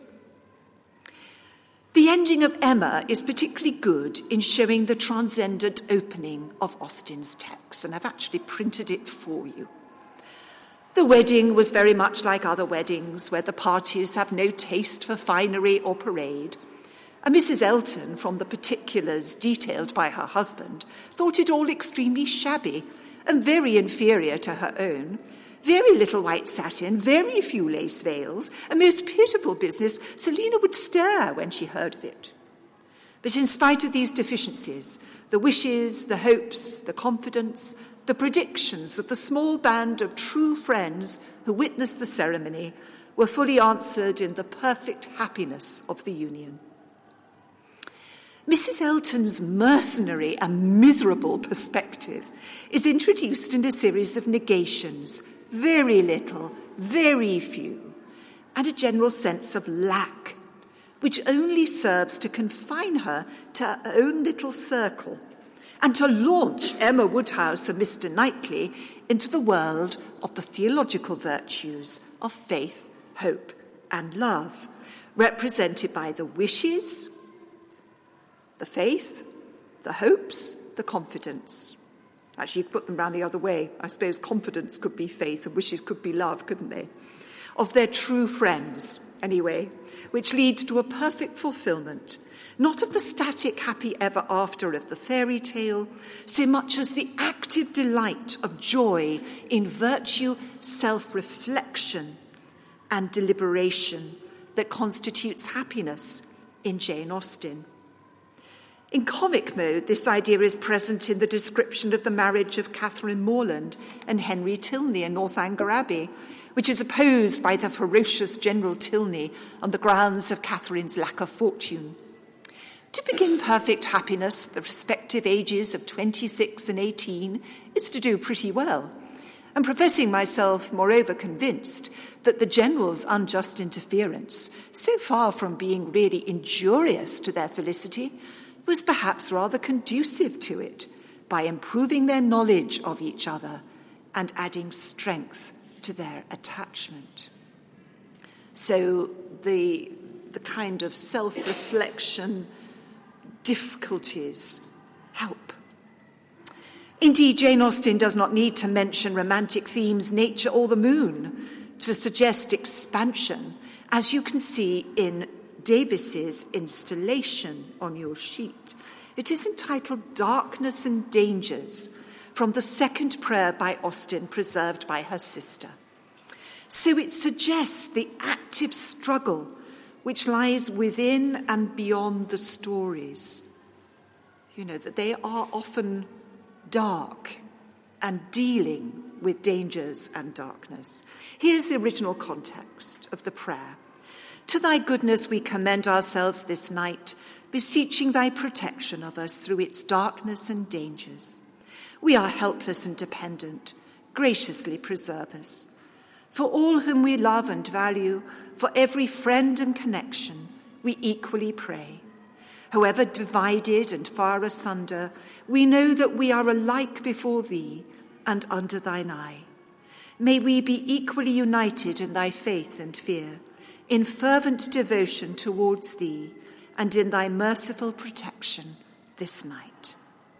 The ending of Emma is particularly good in showing the transcendent opening of Austen's text, and I've actually printed it for you. The wedding was very much like other weddings, where the parties have no taste for finery or parade. And Mrs. Elton, from the particulars detailed by her husband, thought it all extremely shabby and very inferior to her own. Very little white satin, very few lace veils, a most pitiable business. Selina would stare when she heard of it. But in spite of these deficiencies, the wishes, the hopes, the confidence, the predictions of the small band of true friends who witnessed the ceremony were fully answered in the perfect happiness of the union. Mrs. Elton's mercenary and miserable perspective is introduced in a series of negations, very little, very few, and a general sense of lack, which only serves to confine her to her own little circle and to launch Emma Woodhouse and Mr. Knightley into the world of the theological virtues of faith, hope, and love, represented by the wishes, the faith, the hopes, the confidence. Actually, you could put them round the other way. I suppose confidence could be faith and wishes could be love, couldn't they? Of their true friends, anyway, which leads to a perfect fulfillment, not of the static happy ever after of the fairy tale, so much as the active delight of joy in virtue, self-reflection, and deliberation that constitutes happiness in Jane Austen. In comic mode, this idea is present in the description of the marriage of Catherine Morland and Henry Tilney in Northanger Abbey, which is opposed by the ferocious General Tilney on the grounds of Catherine's lack of fortune. To begin perfect happiness, the respective ages of 26 and 18, is to do pretty well. And professing myself, moreover, convinced that the General's unjust interference, so far from being really injurious to their felicity, was perhaps rather conducive to it by improving their knowledge of each other and adding strength to their attachment. So the kind of self-reflection difficulties help. Indeed, Jane Austen does not need to mention romantic themes, nature, or the moon to suggest expansion, as you can see in Davis's installation on your sheet. It is entitled Darkness and Dangers, from the second prayer by Austen, preserved by her sister. So it suggests the active struggle which lies within and beyond the stories. You know, that they are often dark and dealing with dangers and darkness. Here's the original context of the prayer. To thy goodness we commend ourselves this night, beseeching thy protection of us through its darkness and dangers. We are helpless and dependent. Graciously preserve us. For all whom we love and value, for every friend and connection, we equally pray. However divided and far asunder, we know that we are alike before thee and under thine eye. May we be equally united in thy faith and fear, in fervent devotion towards thee, and in thy merciful protection this night.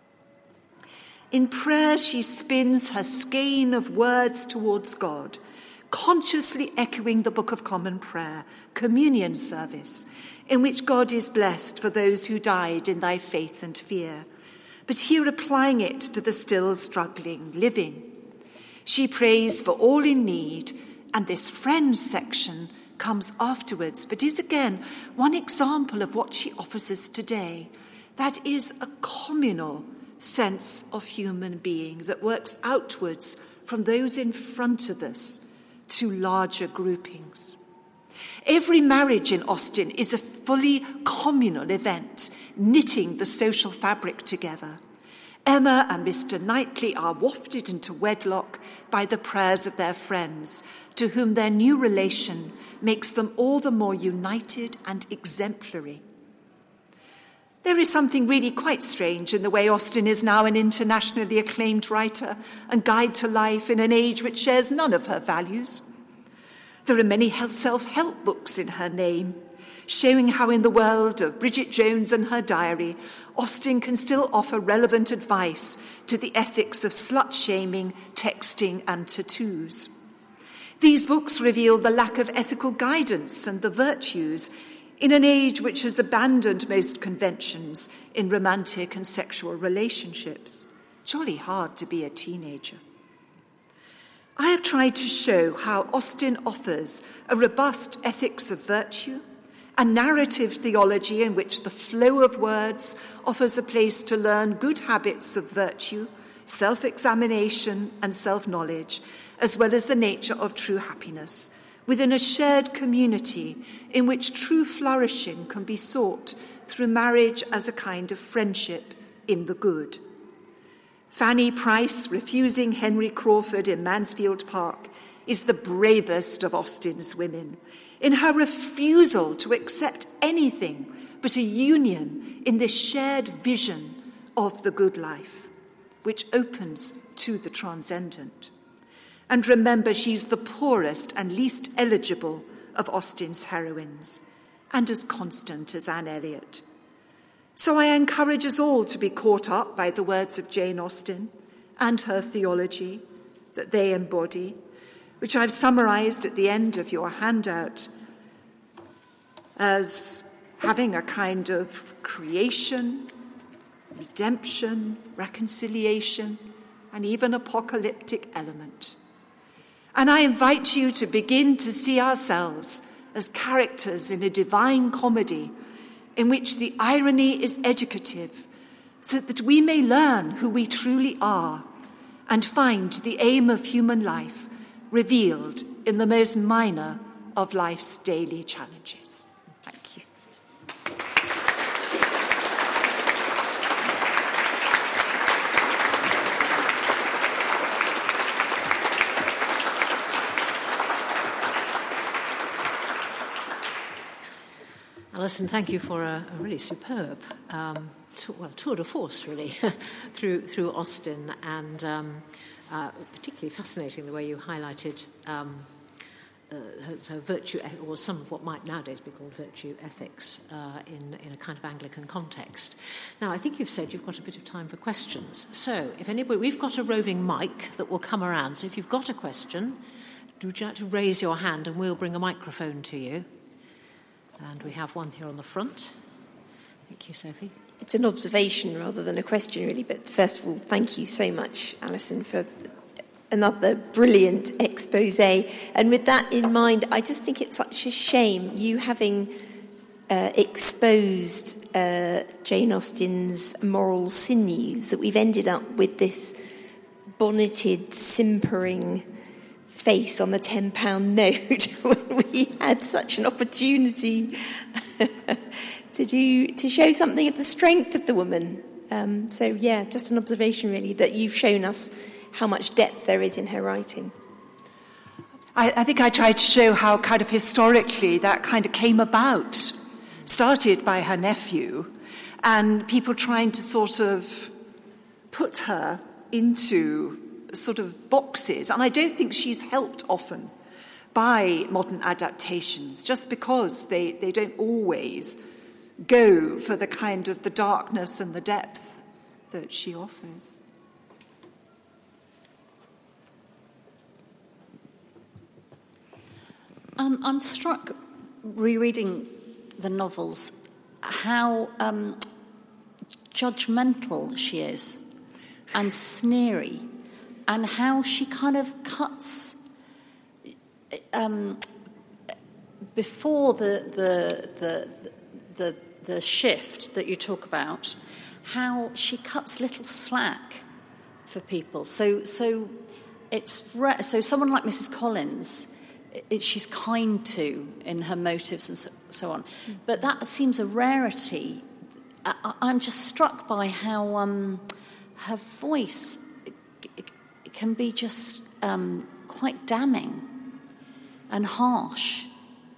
In prayer she spins her skein of words towards God, consciously echoing the Book of Common Prayer, communion service, in which God is blessed for those who died in thy faith and fear, but here applying it to the still struggling living. She prays for all in need, and this friends section comes afterwards, but is again one example of what she offers us today. That is a communal sense of human being that works outwards from those in front of us to larger groupings. Every marriage in Austin is a fully communal event, knitting the social fabric together. Emma and Mr. Knightley are wafted into wedlock by the prayers of their friends, to whom their new relation makes them all the more united and exemplary. There is something really quite strange in the way Austin is now an internationally acclaimed writer and guide to life in an age which shares none of her values. There are many self-help books in her name, showing how in the world of Bridget Jones and her diary, Austin can still offer relevant advice to the ethics of slut-shaming, texting, and tattoos. These books reveal the lack of ethical guidance and the virtues in an age which has abandoned most conventions in romantic and sexual relationships. Jolly hard to be a teenager. I have tried to show how Austin offers a robust ethics of virtue, a narrative theology in which the flow of words offers a place to learn good habits of virtue, self-examination and self-knowledge, as well as the nature of true happiness, within a shared community in which true flourishing can be sought through marriage as a kind of friendship in the good. Fanny Price refusing Henry Crawford in Mansfield Park is the bravest of Austin's women, in her refusal to accept anything but a union in this shared vision of the good life, which opens to the transcendent. And remember, she's the poorest and least eligible of Austin's heroines, and as constant as Anne Elliot. So I encourage us all to be caught up by the words of Jane Austen and her theology that they embody, which I've summarized at the end of your handout as having a kind of creation, redemption, reconciliation, and even apocalyptic element. And I invite you to begin to see ourselves as characters in a divine comedy in which the irony is educative, so that we may learn who we truly are and find the aim of human life revealed in the most minor of life's daily challenges. Thank you. Alison, thank you for a really superb tour de force, really, through Austin, and particularly fascinating the way you highlighted her virtue, or some of what might nowadays be called virtue ethics, in a kind of Anglican context. Now, I think you've said you've got a bit of time for questions. So, if anybody, we've got a roving mic that will come around. So, if you've got a question, would you like to raise your hand, and we'll bring a microphone to you. And we have one here on the front. Thank you, Sophie. It's an observation rather than a question, really. But first of all, thank you so much, Alison, for another brilliant expose. And with that in mind, I just think it's such a shame, you having exposed Jane Austen's moral sinews, that we've ended up with this bonneted, simpering face on the £10 note when we had such an opportunity to show something of the strength of the woman. Just an observation really, that you've shown us how much depth there is in her writing. I think I tried to show how kind of historically that kind of came about, started by her nephew, and people trying to sort of put her into sort of boxes. And I don't think she's helped often by modern adaptations, just because they don't always go for the kind of the darkness and the depth that she offers. I'm struck, rereading the novels, how judgmental she is and sneery, and how she kind of cuts before the shift that you talk about, how she cuts little slack for people. So someone like Mrs. Collins, she's kind to in her motives and so on. But that seems a rarity. I'm just struck by how her voice can be just quite damning and harsh.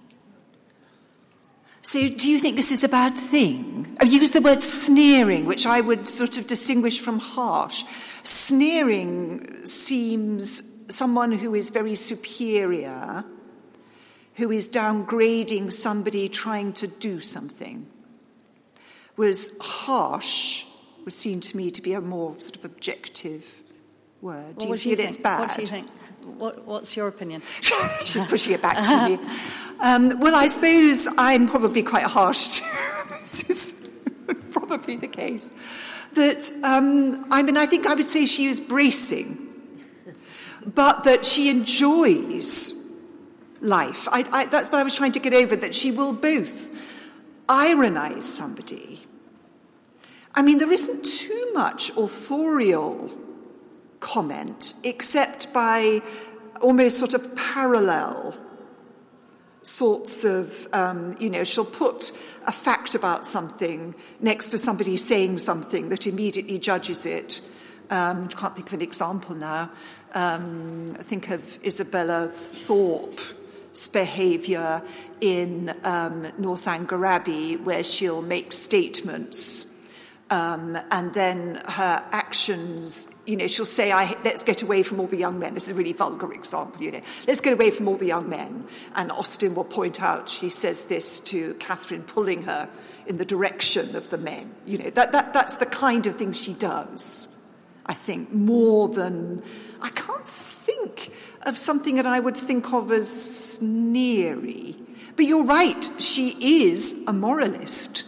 So do you think this is a bad thing? I use the word sneering, which I would sort of distinguish from harsh. Sneering seems someone who is very superior, who is downgrading somebody trying to do something. Whereas harsh would seem to me to be a more sort of objective word. Well, do you feel it's bad? What do you think? What's your opinion? She's pushing it back to me. Well, I suppose I'm probably quite harsh too. This is probably the case. That, I think I would say she is bracing, but that she enjoys life. That's what I was trying to get over, that she will both ironize somebody. I mean, there isn't too much authorial comment, except by almost sort of parallel sorts of, she'll put a fact about something next to somebody saying something that immediately judges it. I can't think of an example now. Think of Isabella Thorpe's behaviour in Northanger Abbey, where she'll make statements and then her actions, she'll say, let's get away from all the young men. This is a really vulgar example, Let's get away from all the young men. And Austen will point out, she says this to Catherine, pulling her in the direction of the men. That's the kind of thing she does, I think, more than... I can't think of something that I would think of as sneery. But you're right, she is a moralist.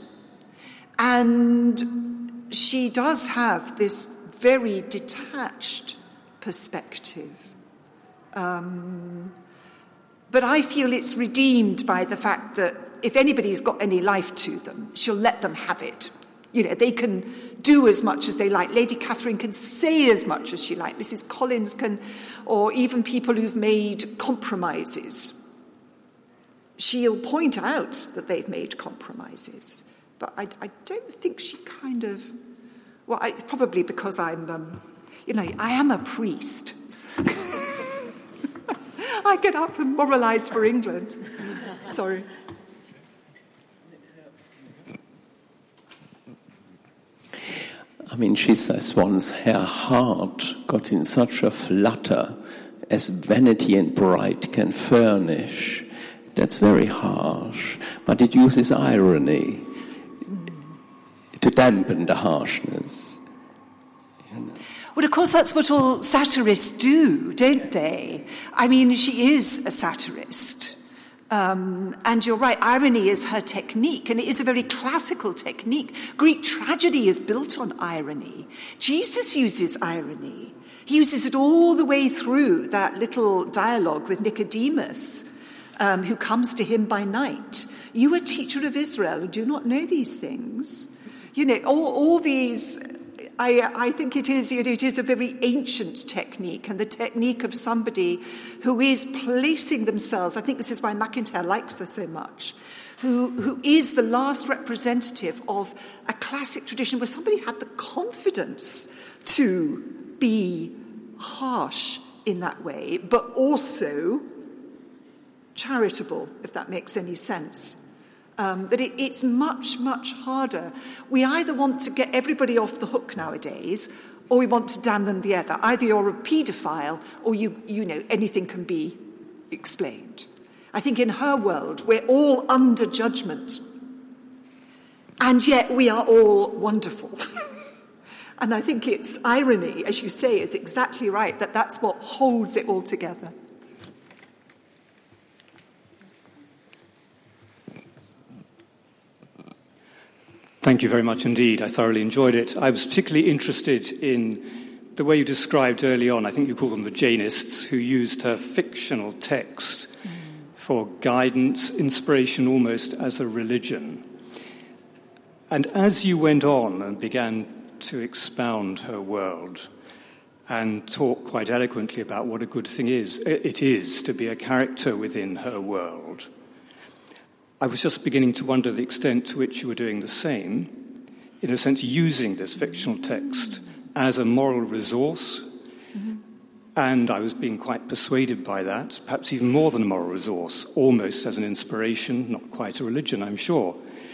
And she does have this very detached perspective. But I feel it's redeemed by the fact that if anybody's got any life to them, she'll let them have it. They can do as much as they like. Lady Catherine can say as much as she likes. Mrs. Collins can, or even people who've made compromises. She'll point out that they've made compromises. But I don't think she kind of... Well, it's probably because I'm, I am a priest. I get up and moralise for England. Sorry. I mean, she says once, her heart got in such a flutter as vanity and pride can furnish. That's very harsh, but it uses irony to dampen the harshness. Well, of course, that's what all satirists do, don't they? I mean, she is a satirist. And you're right, irony is her technique, and it is a very classical technique. Greek tragedy is built on irony. Jesus uses irony. He uses it all the way through that little dialogue with Nicodemus, who comes to him by night. You, a teacher of Israel, do not know these things. All these I think it is a very ancient technique, and the technique of somebody who is placing themselves, I think this is why MacIntyre likes her so much, who is the last representative of a classic tradition where somebody had the confidence to be harsh in that way, but also charitable, if that makes any sense. That it's much, much harder. We either want to get everybody off the hook nowadays, or we want to damn them the other. Either you're a paedophile, or you know, anything can be explained. I think in her world, we're all under judgment. And yet we are all wonderful. And I think it's irony, as you say, is exactly right, that that's what holds it all together. Thank you very much indeed. I thoroughly enjoyed it. I was particularly interested in the way you described early on, I think you call them the Jainists, who used her fictional text for guidance, inspiration, almost as a religion. And as you went on and began to expound her world and talk quite eloquently about what a good thing it is to be a character within her world, I was just beginning to wonder the extent to which you were doing the same, in a sense using this fictional text as a moral resource, and I was being quite persuaded by that, perhaps even more than a moral resource, almost as an inspiration, not quite a religion, I'm sure.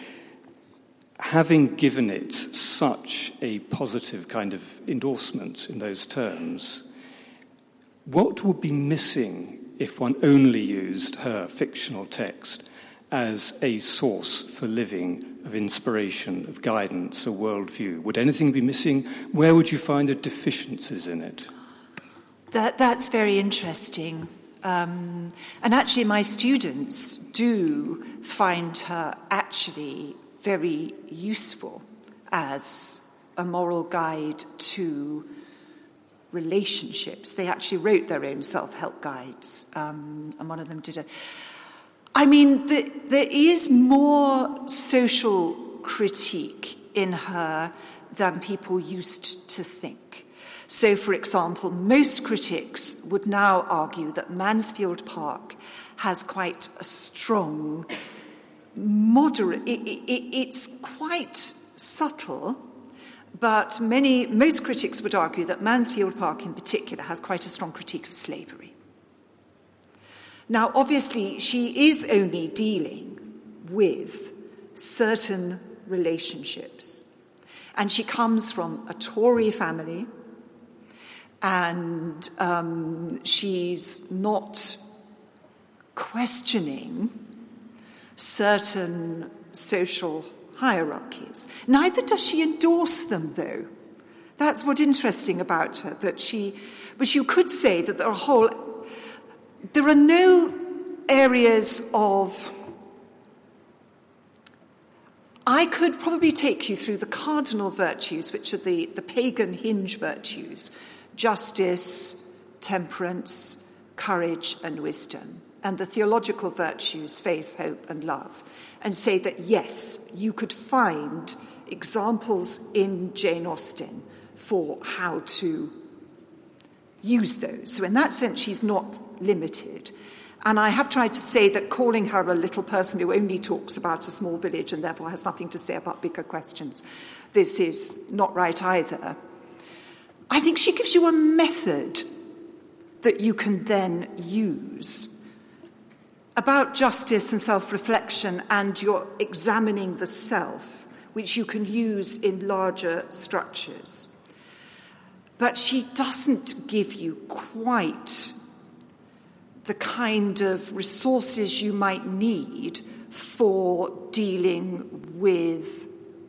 Having given it such a positive kind of endorsement in those terms, what would be missing if one only used her fictional text as a source for living, of inspiration, of guidance, a worldview? Would anything be missing? Where would you find the deficiencies in it? That's very interesting. And actually my students do find her actually very useful as a moral guide to relationships. They actually wrote their own self-help guides, and one of them did a... I mean, there is more social critique in her than people used to think. So, for example, most critics would now argue that Mansfield Park has quite a strong, moderate... It's quite subtle, but most critics would argue that Mansfield Park in particular has quite a strong critique of slavery. Now, obviously, she is only dealing with certain relationships. And she comes from a Tory family, and she's not questioning certain social hierarchies. Neither does she endorse them, though. That's what's interesting about her, but you could say that there are no areas of... I could probably take you through the cardinal virtues, which are the pagan hinge virtues: justice, temperance, courage, and wisdom, and the theological virtues, faith, hope, and love, and say that, yes, you could find examples in Jane Austen for how to use those. So in that sense, she's not limited. And I have tried to say that calling her a little person who only talks about a small village and therefore has nothing to say about bigger questions, this is not right either. I think she gives you a method that you can then use about justice and self-reflection, and you're examining the self, which you can use in larger structures. But she doesn't give you quite the kind of resources you might need for dealing with...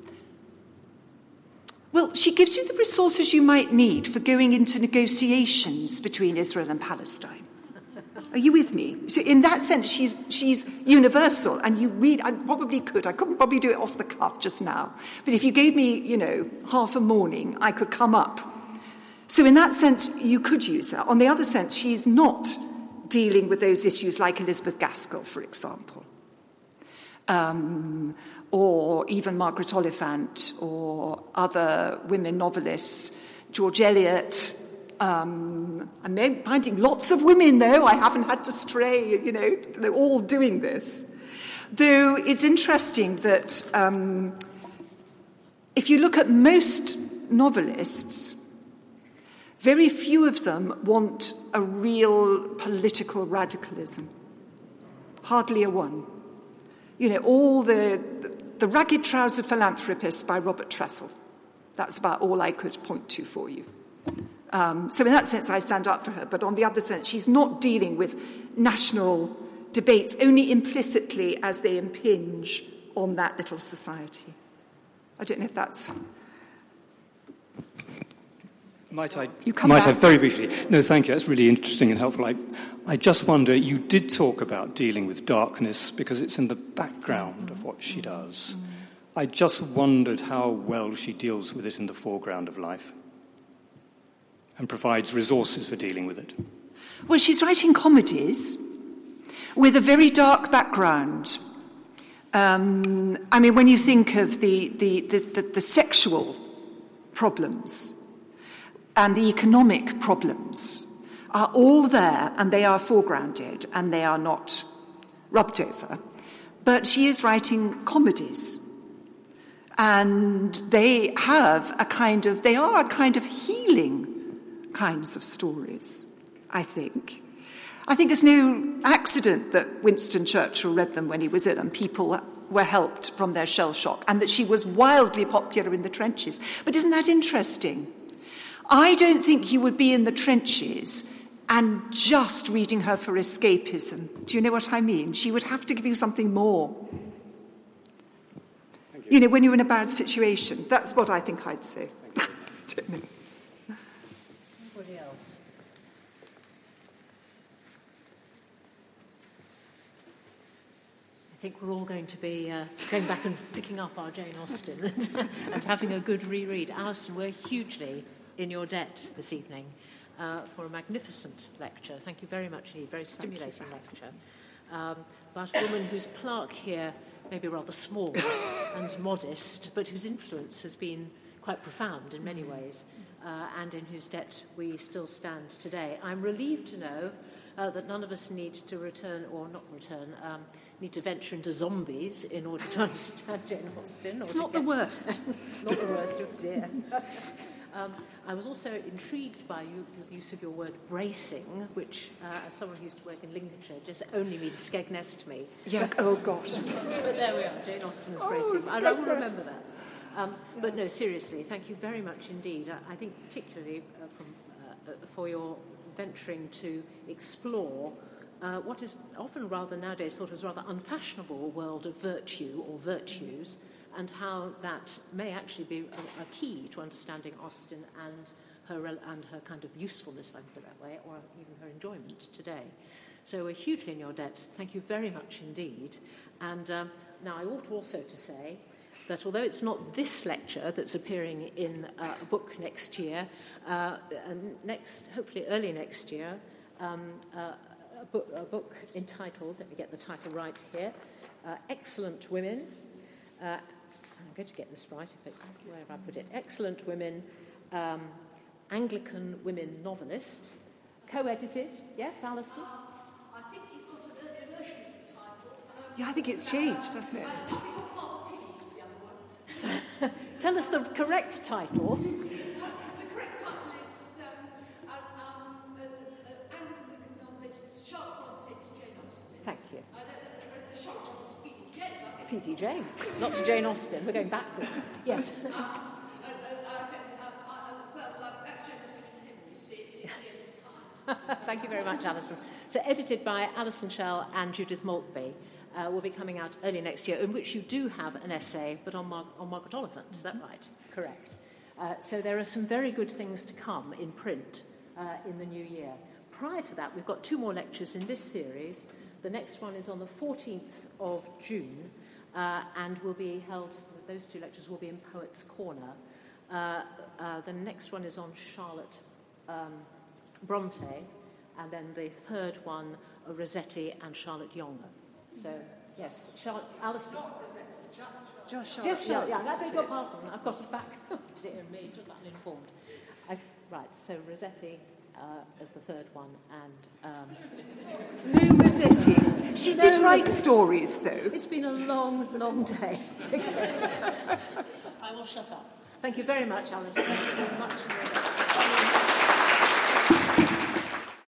Well, she gives you the resources you might need for going into negotiations between Israel and Palestine. Are you with me? So in that sense, she's universal, and you read... I couldn't probably do it off the cuff just now. But if you gave me, half a morning, I could come up. So in that sense, you could use her. On the other sense, she's not dealing with those issues like Elizabeth Gaskell, for example. or even Margaret Oliphant, or other women novelists, George Eliot. I'm finding lots of women, though. I haven't had to stray, they're all doing this. Though it's interesting that if you look at most novelists, very few of them want a real political radicalism. Hardly a one. All the Ragged Trouser Philanthropist by Robert Tressel. That's about all I could point to for you. So in that sense, I stand up for her. But on the other sense, she's not dealing with national debates only implicitly as they impinge on that little society. I don't know if that's... Might I very briefly? No, thank you. That's really interesting and helpful. I just wonder, you did talk about dealing with darkness because it's in the background of what she does. I just wondered how well she deals with it in the foreground of life and provides resources for dealing with it. Well, she's writing comedies with a very dark background. When you think of the sexual problems and the economic problems are all there, and they are foregrounded, and they are not rubbed over. But she is writing comedies, and they are a kind of healing kinds of stories, I think. I think it's no accident that Winston Churchill read them when he was ill and people were helped from their shell shock, and that she was wildly popular in the trenches. But isn't that interesting? I don't think you would be in the trenches and just reading her for escapism. Do you know what I mean? She would have to give you something more. When you're in a bad situation. That's what I think I'd say. Anybody else? I think we're all going to be going back and picking up our Jane Austen and having a good reread. Alison, we're hugely in your debt this evening for a magnificent lecture. Thank you very much indeed. Very stimulating lecture. About a woman whose plaque here may be rather small and modest, but whose influence has been quite profound in many ways, and in whose debt we still stand today. I'm relieved to know that none of us need to need to venture into zombies in order to understand Jane Austen. It's not the worst. Not the worst, oh dear. I was also intrigued by the use of your word bracing, which, as someone who used to work in Lincolnshire, just only means Skegness to me. Yeah. Oh, gosh. But there we are. Jane Austen is bracing. I will remember that. But no, seriously, thank you very much indeed. I think particularly for your venturing to explore what is often rather nowadays thought of as rather unfashionable world of virtue or virtues, and how that may actually be a key to understanding Austen and her kind of usefulness, if I can put it that way, or even her enjoyment today. So we're hugely in your debt. Thank you very much indeed. And now I ought also to say that although it's not this lecture that's appearing in a book next year, hopefully early next year, a book entitled, let me get the title right here, Excellent Women. I'm going to get this right, where have I put it? Excellent Women, Anglican Women Novelists, co-edited. Yes, Alison? I think you've got an earlier version of the title. Yeah, I think it's changed, hasn't it? So, tell us the correct title. The correct title is Anglican Women Novelists, Charlotte Bronte to Jane Austen. Thank you. Charlotte Bronte to P.D. James. P.D. James, not to Jane Austen. We're going backwards. Yes. Well, that's Jane Austen and him, you see, it's the end of time. Thank you very much, Alison. So, edited by Alison Schell and Judith Maltby, will be coming out early next year, in which you do have an essay, but on Margaret Oliphant. Is that right? Correct. So there are some very good things to come in print in the new year. Prior to that, we've got 2 more lectures in this series. The next one is on the 14th of June, and will be held, those 2 lectures will be in Poets' Corner. The next one is on Charlotte Bronte, and then the third one, Rossetti and Charlotte Yonge. So Yes, Alison. Josh, Just yeah, I beg your pardon. I've got it back. Is it in me? Just uninformed. Right, so Rossetti as the third one, and no Rossetti. She did write stories, though. It's been a long, long day. I will shut up. Thank you very much, Alison. Much